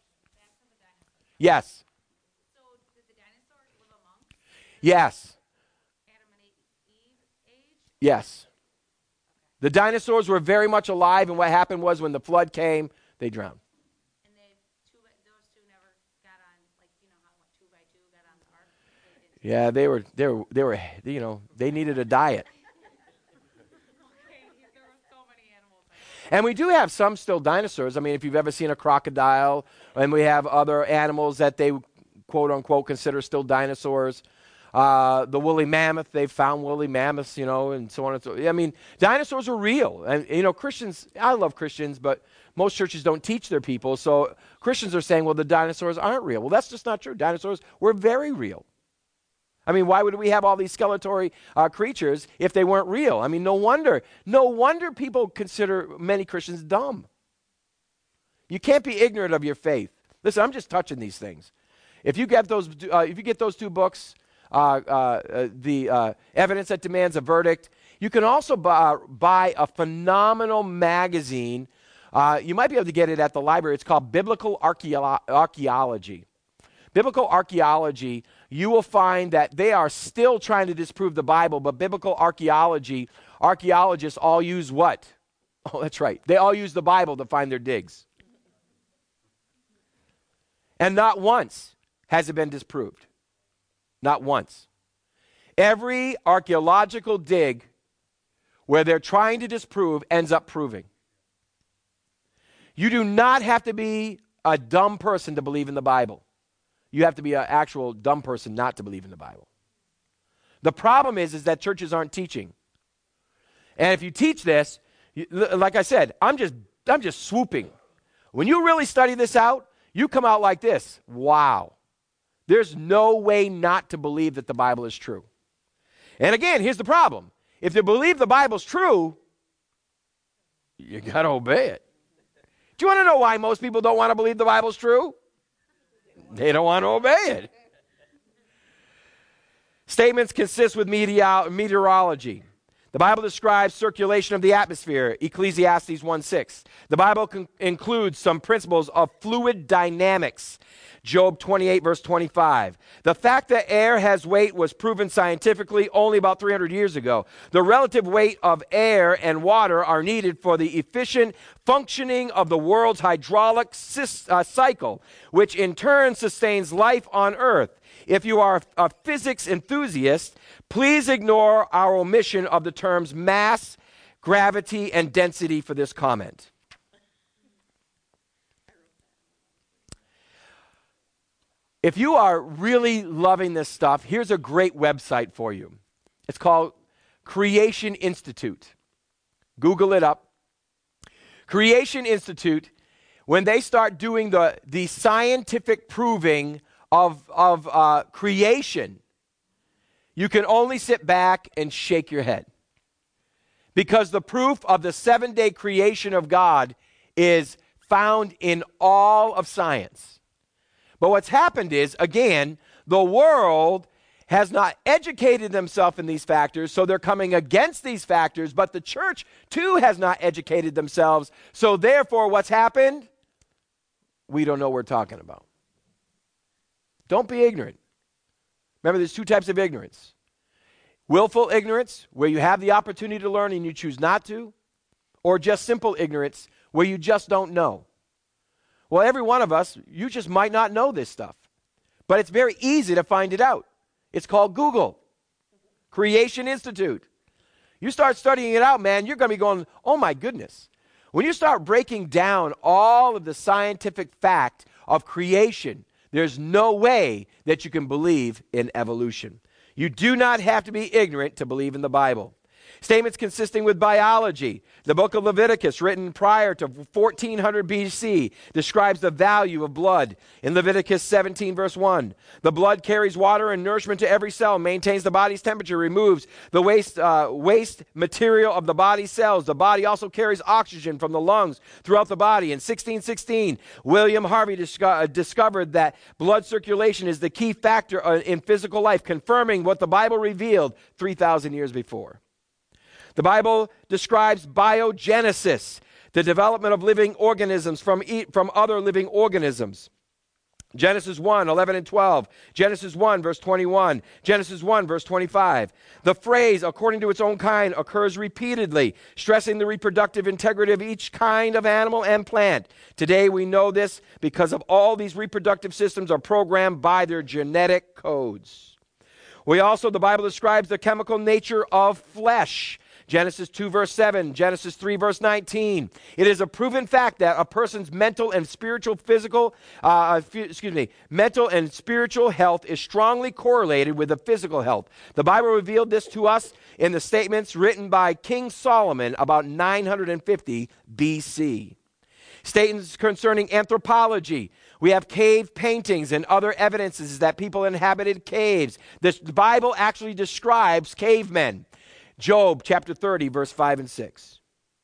Yes. So did the dinosaurs live among? Yes. Adam and Eve age? Yes. The dinosaurs were very much alive, and what happened was when the flood came, they drowned. And they two those two never got on, like, you know how what, two by two got on the ark? They didn't. Yeah, they were they were they were you know, they needed a diet. Okay, there were so many animals. And we do have some still dinosaurs. I mean, if you've ever seen a crocodile, and we have other animals that they quote unquote consider still dinosaurs. Uh, the woolly mammoth, they've found woolly mammoths, you know, and so on and so on. I mean, dinosaurs are real. And, you know, Christians, I love Christians, but most churches don't teach their people. So Christians are saying, well, the dinosaurs aren't real. Well, that's just not true. Dinosaurs were very real. I mean, why would we have all these skeletal uh, creatures if they weren't real? I mean, no wonder. No wonder people consider many Christians dumb. You can't be ignorant of your faith. Listen, I'm just touching these things. If you get those, uh, if you get those two books, Uh, uh, uh, the uh, Evidence That Demands a Verdict. You can also buy, buy a phenomenal magazine. Uh, you might be able to get it at the library. It's called Biblical Archeolo- Archaeology. Biblical Archaeology, you will find that they are still trying to disprove the Bible, but biblical archaeology, archaeologists all use what? Oh, that's right. They all use the Bible to find their digs. And not once has it been disproved. Not once. Every archaeological dig where they're trying to disprove ends up proving. You do not have to be a dumb person to believe in the Bible. You have to be an actual dumb person not to believe in the Bible. The problem is, is that churches aren't teaching. And if you teach this, you, like I said, I'm just, I'm just swooping. When you really study this out, you come out like this. Wow. There's no way not to believe that the Bible is true. And again, here's the problem. If you believe the Bible's true, you got to obey it. Do you want to know why most people don't want to believe the Bible's true? They don't want to obey it. Statements consist with meteor- meteorology. The Bible describes circulation of the atmosphere, Ecclesiastes one six. The Bible con- includes some principles of fluid dynamics, Job twenty-eight, verse twenty-five. The fact that air has weight was proven scientifically only about three hundred years ago. The relative weight of air and water are needed for the efficient functioning of the world's hydraulic sys- uh, cycle, which in turn sustains life on Earth. If you are a physics enthusiast, please ignore our omission of the terms mass, gravity, and density for this comment. If you are really loving this stuff, here's a great website for you. It's called Creation Institute. Google it up. Creation Institute, when they start doing the, the scientific proving of, of uh, creation, you can only sit back and shake your head. Because the proof of the seven-day creation of God is found in all of science. But what's happened is, again, the world has not educated themselves in these factors, so they're coming against these factors, but the church, too, has not educated themselves, so therefore, what's happened? We don't know what we're talking about. Don't be ignorant. Remember, there's two types of ignorance. Willful ignorance, where you have the opportunity to learn and you choose not to, or just simple ignorance, where you just don't know. Well, every one of us, you just might not know this stuff. But it's very easy to find it out. It's called Google. Creation Institute. You start studying it out, man, you're going to be going, oh my goodness. When you start breaking down all of the scientific fact of creation, there's no way that you can believe in evolution. You do not have to be ignorant to believe in the Bible. Statements consisting with biology. The book of Leviticus, written prior to fourteen hundred B C, describes the value of blood. In Leviticus seventeen, verse one, the blood carries water and nourishment to every cell, maintains the body's temperature, removes the waste, uh, waste material of the body's cells. The body also carries oxygen from the lungs throughout the body. In sixteen sixteen, William Harvey disco- uh, discovered that blood circulation is the key factor uh, in physical life, confirming what the Bible revealed three thousand years before. The Bible describes biogenesis, the development of living organisms from, e- from other living organisms. Genesis one, eleven and twelve. Genesis one, verse twenty-one. Genesis one, verse twenty-five. The phrase, according to its own kind, occurs repeatedly, stressing the reproductive integrity of each kind of animal and plant. Today we know this because of all these reproductive systems are programmed by their genetic codes. We also, the Bible describes the chemical nature of flesh. Genesis two, verse seven, Genesis three, verse nineteen. It is a proven fact that a person's mental and spiritual physical, uh, f- excuse me, mental and spiritual health is strongly correlated with the physical health. The Bible revealed this to us in the statements written by King Solomon about nine hundred fifty B C. Statements concerning anthropology. We have cave paintings and other evidences that people inhabited caves. This, the Bible actually describes cavemen. Job chapter thirty, verse five and six.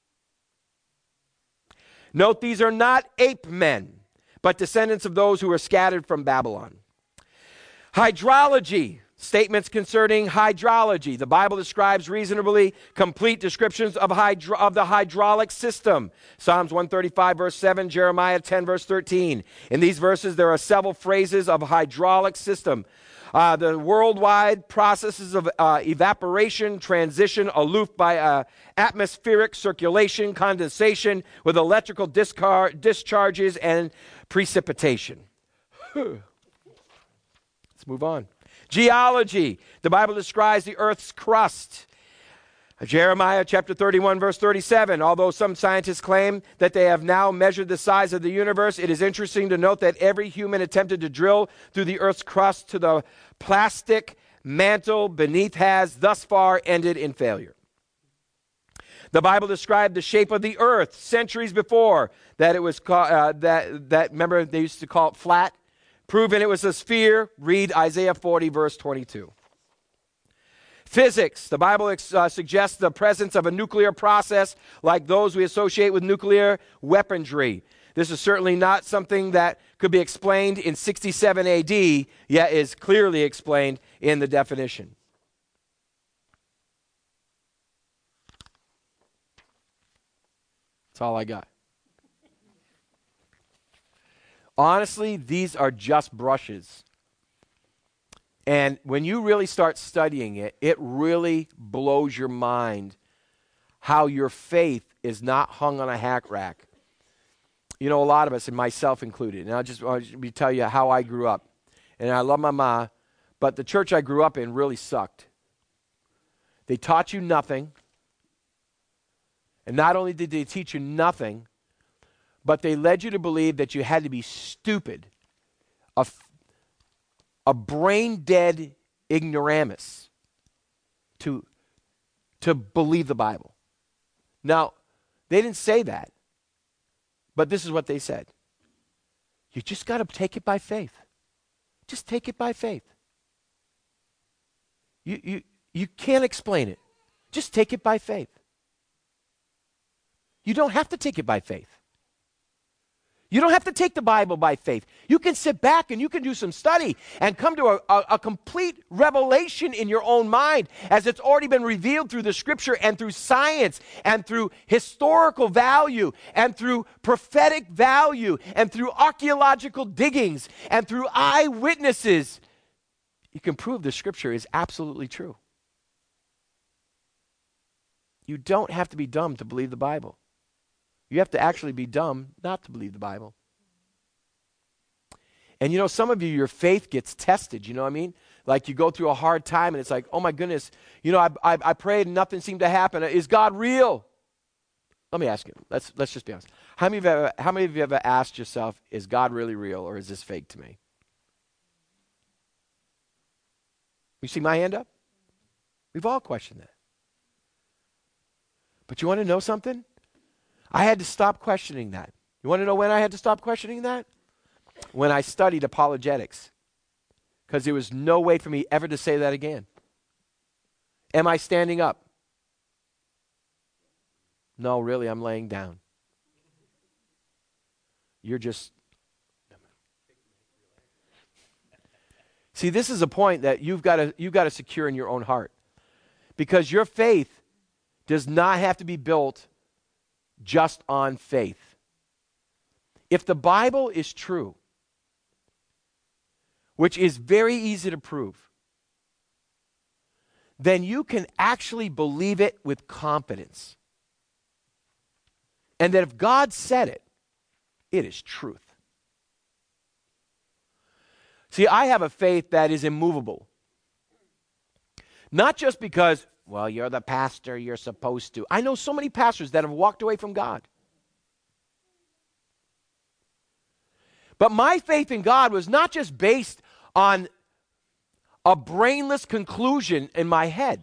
Note these are not ape men, but descendants of those who were scattered from Babylon. Hydrology. Statements concerning hydrology. The Bible describes reasonably complete descriptions of, hydro- of the hydraulic system. Psalms one thirty-five, verse seven, Jeremiah ten, verse thirteen. In these verses, there are several phrases of hydraulic system. Uh, the worldwide processes of uh, evaporation, transition, aloof by uh, atmospheric circulation, condensation, with electrical discar- discharges, and precipitation. Let's move on. Geology. The Bible describes the earth's crust. Jeremiah chapter thirty-one, verse thirty-seven. Although some scientists claim that they have now measured the size of the universe, it is interesting to note that every human attempted to drill through the earth's crust to the plastic mantle beneath has thus far ended in failure. The Bible described the shape of the earth centuries before that it was called, uh, that, that, remember they used to call it flat? Proven it was a sphere. Read Isaiah forty, verse twenty-two. Physics. The Bible uh, suggests the presence of a nuclear process like those we associate with nuclear weaponry. This is certainly not something that could be explained in sixty-seven A D, yet is clearly explained in the definition. That's all I got. Honestly, these are just brushes. And when you really start studying it, it really blows your mind how your faith is not hung on a hack rack. You know, a lot of us, and myself included, and I'll just, I'll just tell you how I grew up. And I love my ma, but the church I grew up in really sucked. They taught you nothing. And not only did they teach you nothing, but they led you to believe that you had to be stupid, a, a brain-dead ignoramus to, to believe the Bible. Now, they didn't say that, but this is what they said. You just got to take it by faith. Just take it by faith. You, you, you can't explain it. Just take it by faith. You don't have to take it by faith. You don't have to take the Bible by faith. You can sit back and you can do some study and come to a, a, a complete revelation in your own mind as it's already been revealed through the Scripture and through science and through historical value and through prophetic value and through archaeological diggings and through eyewitnesses. You can prove the Scripture is absolutely true. You don't have to be dumb to believe the Bible. You have to actually be dumb not to believe the Bible. And you know, some of you, your faith gets tested, you know what I mean? Like you go through a hard time and it's like, oh my goodness, you know, I, I, I prayed and nothing seemed to happen. Is God real? Let me ask you, let's, let's just be honest. How many, of you ever, how many of you ever asked yourself, is God really real or is this fake to me? You see my hand up? We've all questioned that. But you want to know something? I had to stop questioning that. You want to know when I had to stop questioning that? When I studied apologetics. Because there was no way for me ever to say that again. Am I standing up? No, really, I'm laying down. You're just... See, this is a point that you've got to you've got to secure in your own heart. Because your faith does not have to be built just on faith. If the Bible is true, which is very easy to prove, then you can actually believe it with confidence. And that if God said it, it is truth. See, I have a faith that is immovable. Not just because, well, you're the pastor, you're supposed to. I know so many pastors that have walked away from God. But my faith in God was not just based on a brainless conclusion in my head.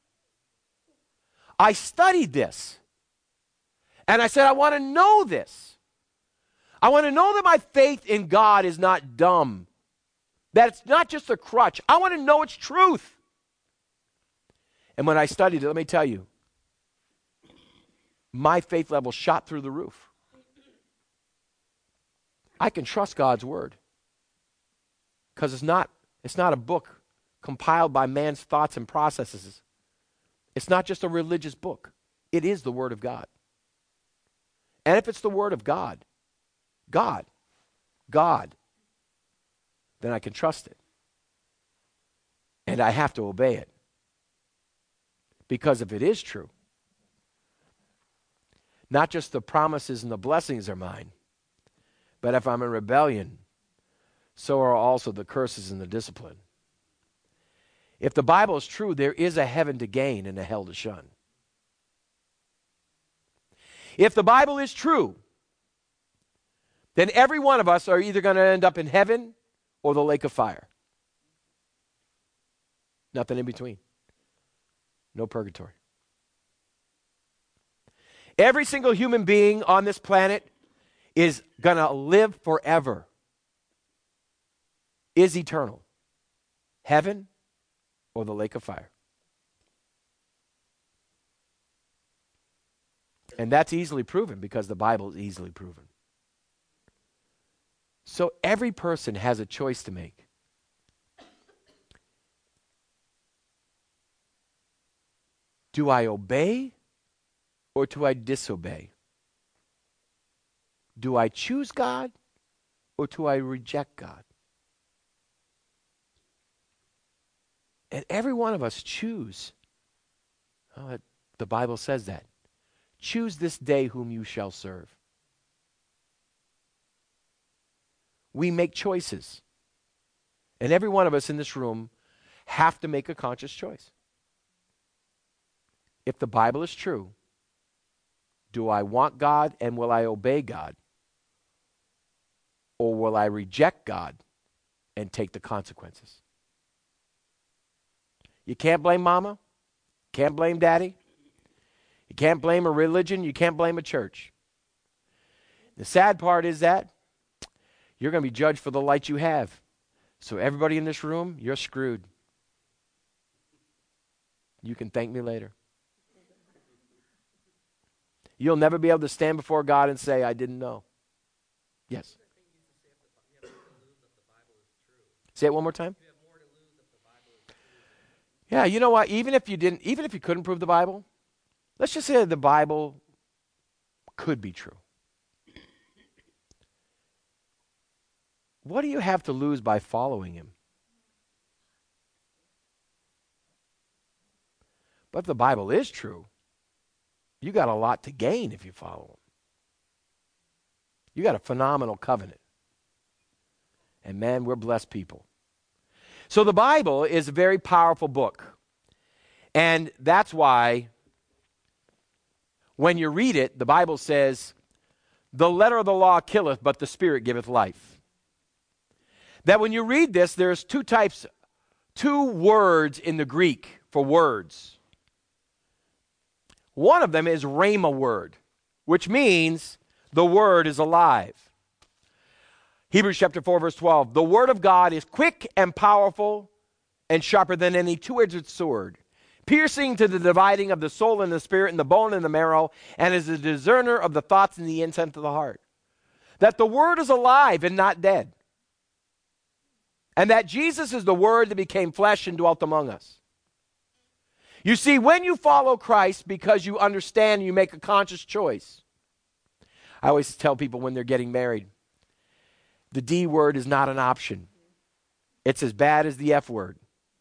I studied this. And I said, I want to know this. I want to know that my faith in God is not dumb. That it's not just a crutch. I want to know its truth. And when I studied it, let me tell you, my faith level shot through the roof. I can trust God's word because it's not, it's not a book compiled by man's thoughts and processes. It's not just a religious book. It is the word of God. And if it's the word of God, God, God, then I can trust it. And I have to obey it. Because if it is true, not just the promises and the blessings are mine, but if I'm in rebellion, so are also the curses and the discipline. If the Bible is true, there is a heaven to gain and a hell to shun. If the Bible is true, then every one of us are either going to end up in heaven or the lake of fire. Nothing in between. No purgatory. Every single human being on this planet is going to live forever, is eternal. Heaven or the lake of fire. And that's easily proven because the Bible is easily proven. So every person has a choice to make. Do I obey or do I disobey? Do I choose God or do I reject God? And every one of us choose. Oh, the Bible says that. Choose this day whom you shall serve. We make choices. And every one of us in this room have to make a conscious choice. If the Bible is true, do I want God and will I obey God? Or will I reject God and take the consequences? You can't blame mama. Can't blame daddy. You can't blame a religion. You can't blame a church. The sad part is that you're going to be judged for the light you have. So everybody in this room, you're screwed. You can thank me later. You'll never be able to stand before God and say, I didn't know. Yes. Say it one more time. Yeah, you know what? Even if you didn't, even if you couldn't prove the Bible, let's just say that the Bible could be true. What do you have to lose by following him? But if the Bible is true, you got a lot to gain if you follow him. You got a phenomenal covenant. And man, we're blessed people. So the Bible is a very powerful book. And that's why when you read it, the Bible says, the letter of the law killeth, but the Spirit giveth life. That when you read this, there's two types, two words in the Greek for words. One of them is rhema word, which means the word is alive. Hebrews chapter four, verse twelve, the word of God is quick and powerful and sharper than any two-edged sword, piercing to the dividing of the soul and the spirit and the bone and the marrow, and is a discerner of the thoughts and the intent of the heart. That the word is alive and not dead. And that Jesus is the word that became flesh and dwelt among us. You see, when you follow Christ because you understand, you make a conscious choice. I always tell people when they're getting married, the D word is not an option. It's as bad as the F word.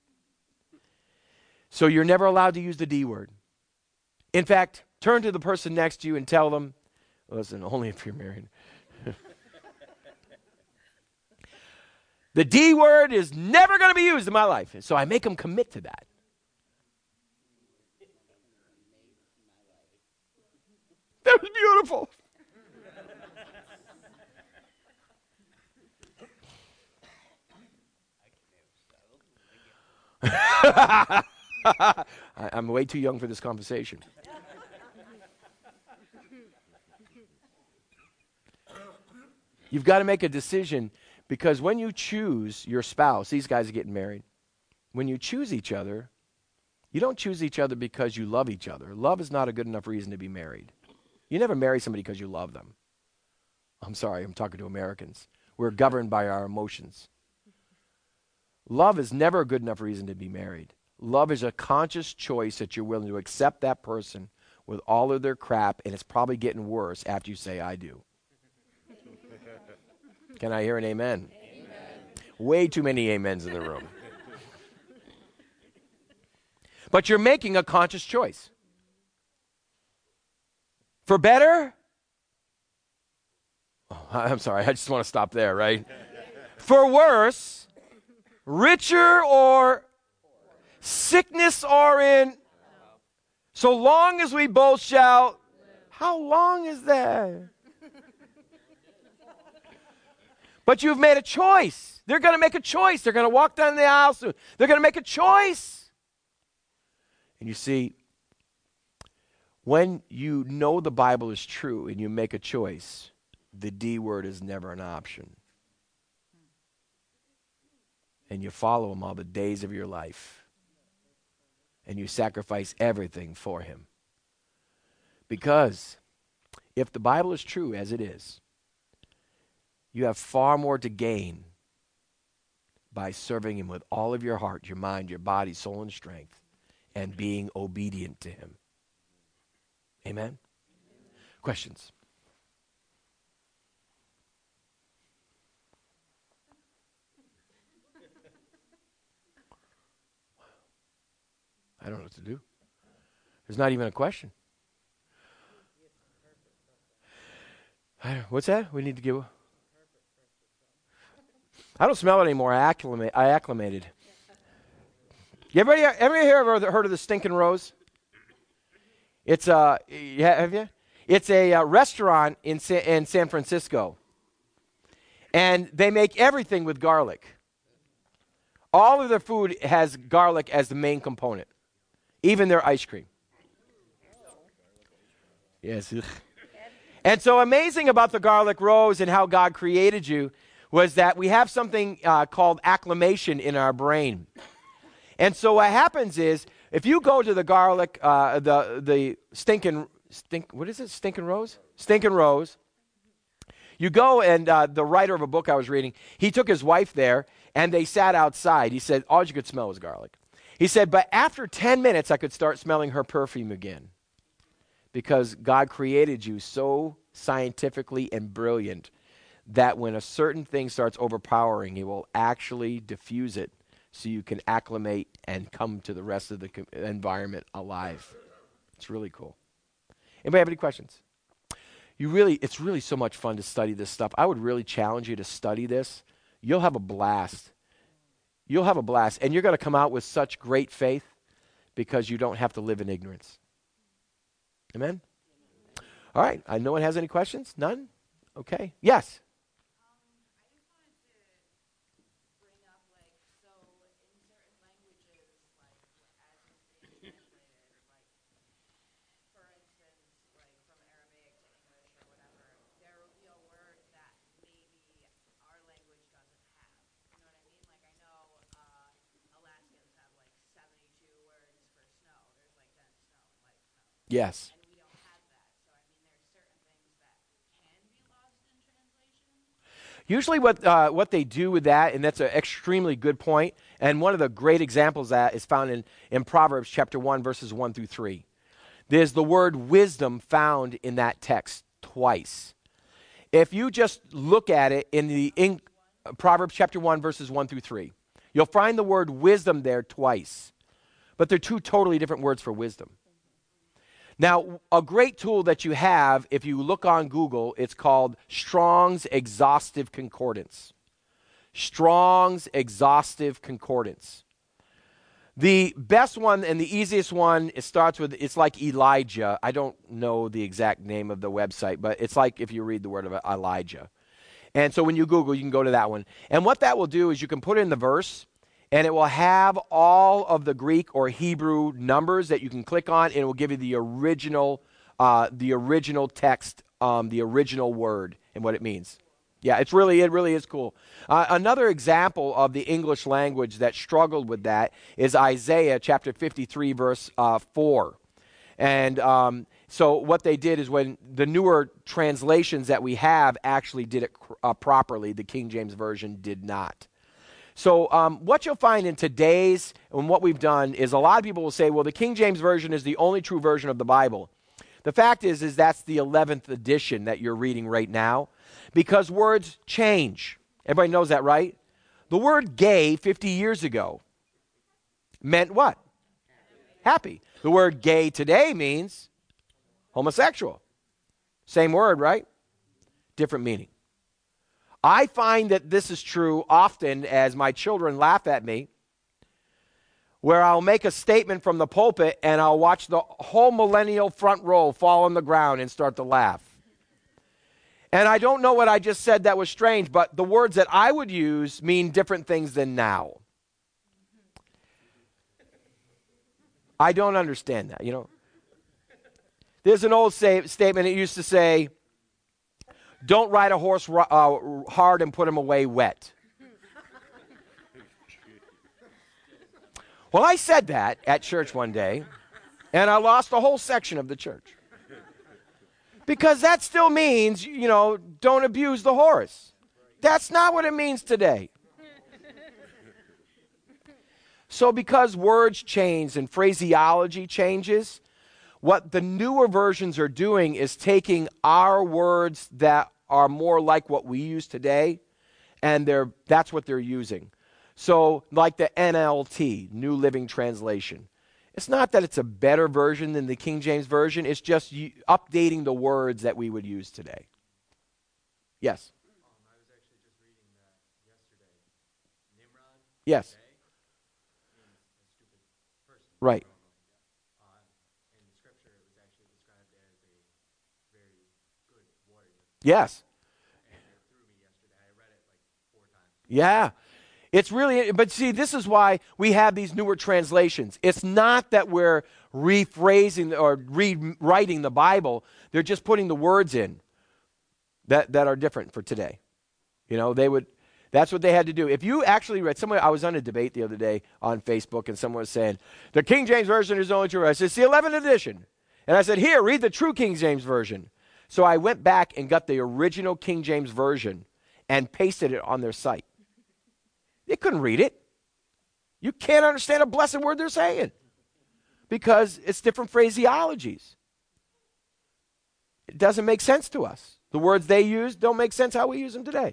So you're never allowed to use the D word. In fact, turn to the person next to you and tell them, listen, only if you're married. The D word is never going to be used in my life. So I make them commit to that. That was beautiful. I, I'm way too young for this conversation. You've got to make a decision, because when you choose your spouse, these guys are getting married. When you choose each other, you don't choose each other because you love each other. Love is not a good enough reason to be married. You never marry somebody because you love them. I'm sorry, I'm talking to Americans. We're governed by our emotions. Love is never a good enough reason to be married. Love is a conscious choice that you're willing to accept that person with all of their crap, and it's probably getting worse after you say, I do. Can I hear an amen? Amen. Way too many amens in the room. But you're making a conscious choice. For better? Oh, I'm sorry, I just want to stop there, right? For worse, richer or sickness or in, so long as we both shall, how long is that? But you've made a choice. They're going to make a choice. They're going to walk down the aisle soon. They're going to make a choice. And you see, when you know the Bible is true and you make a choice, the D word is never an option. And you follow him all the days of your life. And you sacrifice everything for him. Because if the Bible is true, as it is, you have far more to gain by serving him with all of your heart, your mind, your body, soul, and strength, and being obedient to him. Amen? Questions? I don't know what to do. There's not even a question. I don't, what's that? We need to give. I don't smell it anymore. I, acclimate, I acclimated. You everybody, everybody here ever heard of the Stinking Rose? It's a, yeah, have you? It's a uh, restaurant in Sa- in San Francisco, and they make everything with garlic. All of their food has garlic as the main component, even their ice cream. Yes. And so amazing about the garlic rose and how God created you was that we have something uh, called acclimation in our brain. And so what happens is, if you go to the garlic, uh, the the stinking, stink, what is it, stinking rose? Stinking rose. You go, and uh, the writer of a book I was reading, he took his wife there, and they sat outside. He said, all you could smell was garlic. He said, but after ten minutes, I could start smelling her perfume again. Because God created you so scientifically and brilliant that when a certain thing starts overpowering, he will actually diffuse it so you can acclimate and come to the rest of the com- environment alive. It's really cool. Anybody have any questions? You really, it's really so much fun to study this stuff. I would really challenge you to study this. You'll have a blast. You'll have a blast. And you're going to come out with such great faith because you don't have to live in ignorance. Amen? All right. I, no one has any questions? None? Okay. Yes? Yes. And we don't have that. So, I mean, there's certain things that can be lost in translation. Usually what uh, what they do with that, and that's an extremely good point, and one of the great examples of that is found in, in Proverbs chapter one, verses one through three. There's the word wisdom found in that text twice. If you just look at it in the in, uh, Proverbs chapter one, verses one through three, you'll find the word wisdom there twice. But they're two totally different words for wisdom. Now, a great tool that you have, if you look on Google, it's called Strong's Exhaustive Concordance. Strong's Exhaustive Concordance. The best one and the easiest one, it starts with, it's like Elijah. I don't know the exact name of the website, but it's like if you read the word of Elijah. And so when you Google, you can go to that one. And what that will do is you can put in the verse, and it will have all of the Greek or Hebrew numbers that you can click on, and it will give you the original, uh, the original text, um, the original word, and what it means. Yeah, it's really, it really is cool. Uh, another example of the English language that struggled with that is Isaiah chapter fifty-three, verse uh, four. And um, so what they did is when the newer translations that we have actually did it uh, properly, the King James Version did not. So um, what you'll find in today's, and what we've done, is a lot of people will say, well, the King James Version is the only true version of the Bible. The fact is, is that's the eleventh edition that you're reading right now, because words change. Everybody knows that, right? The word gay fifty years ago meant what? Happy. The word gay today means homosexual. Same word, right? Different meaning. I find that this is true often as my children laugh at me, where I'll make a statement from the pulpit and I'll watch the whole millennial front row fall on the ground and start to laugh. And I don't know what I just said that was strange, but the words that I would use mean different things than now. I don't understand that, you know. There's an old say, statement that used to say, don't ride a horse uh, hard and put him away wet. Well, I said that at church one day, and I lost a whole section of the church. Because that still means, you know, don't abuse the horse. That's not what it means today. So because words change and phraseology changes, what the newer versions are doing is taking our words that are more like what we use today, and they're that's what they're using. So like the N L T, New Living Translation. It's not that it's a better version than the King James Version. It's just you, updating the words that we would use today. Yes? Um, I was actually just reading that yesterday. Nimrod. Yes. Today means a stupid person. Right. Uh, in Scripture, it was actually described as a very good warrior. Yes. And it threw me yesterday. I read it like four times. Yeah. It's really, but see, this is why we have these newer translations. It's not that we're rephrasing or rewriting the Bible. They're just putting the words in that, that are different for today. You know, they would, that's what they had to do. If you actually read, someone, I was on a debate the other day on Facebook, and someone was saying, the King James Version is only true. I said, it's the eleventh edition. And I said, here, read the true King James Version. So I went back and got the original King James Version and pasted it on their site. They couldn't read it. You can't understand a blessed word they're saying because it's different phraseologies. It doesn't make sense to us. The words they use don't make sense how we use them today.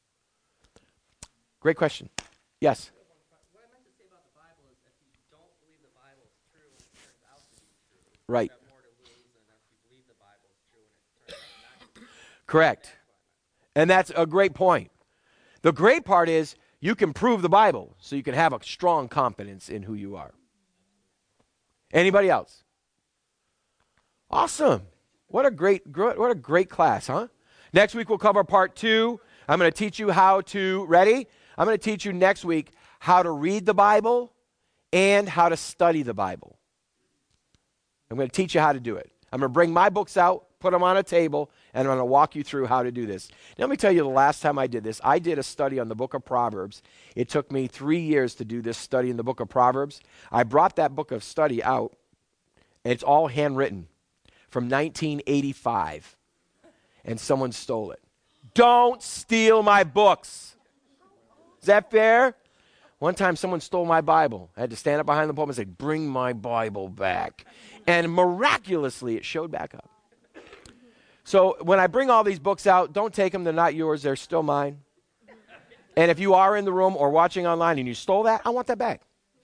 Great question. Yes? What I meant to say about the Bible is if you don't believe the Bible is true and it turns out to be true, Right. you have more to lose than if you believe the Bible is true and it turns out not to be true. Correct. And that's a great point. The great part is you can prove the Bible, so you can have a strong confidence in who you are. Anybody else? Awesome. What a great, what a great class, huh? Next week we'll cover part two. I'm going to teach you how to, ready? I'm going to teach you next week how to read the Bible and how to study the Bible. I'm going to teach you how to do it. I'm going to bring my books out, put them on a table, and I'm going to walk you through how to do this. Now, let me tell you the last time I did this. I did a study on the book of Proverbs. It took me three years to do this study in the book of Proverbs. I brought that book of study out, and it's all handwritten from nineteen eighty-five, and someone stole it. Don't steal my books. Is that fair? One time someone stole my Bible. I had to stand up behind the pulpit and say, bring my Bible back. And miraculously, it showed back up. So when I bring all these books out, don't take them. They're not yours. They're still mine. And if you are in the room or watching online and you stole that, I want that back.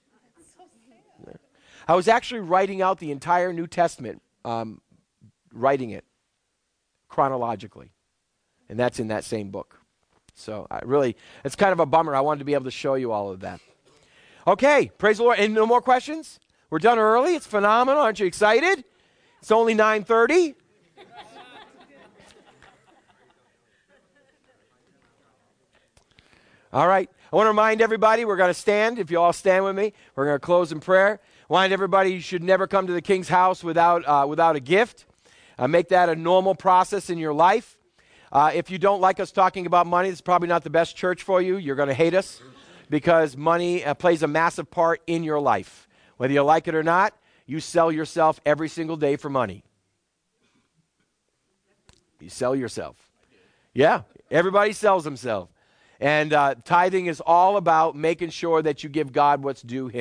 I was actually writing out the entire New Testament, um, writing it chronologically. And that's in that same book. So I really, it's kind of a bummer. I wanted to be able to show you all of that. Okay, praise the Lord. And no more questions? We're done early. It's phenomenal. Aren't you excited? It's only nine thirty. All right. I want to remind everybody, we're going to stand. If you all stand with me, we're going to close in prayer. Remind everybody you should never come to the King's house without, uh, without a gift. Uh, make that a normal process in your life. Uh, if you don't like us talking about money, it's probably not the best church for you. You're going to hate us because money uh, plays a massive part in your life. Whether you like it or not, you sell yourself every single day for money. You sell yourself. Yeah, everybody sells himself. And uh, tithing is all about making sure that you give God what's due him.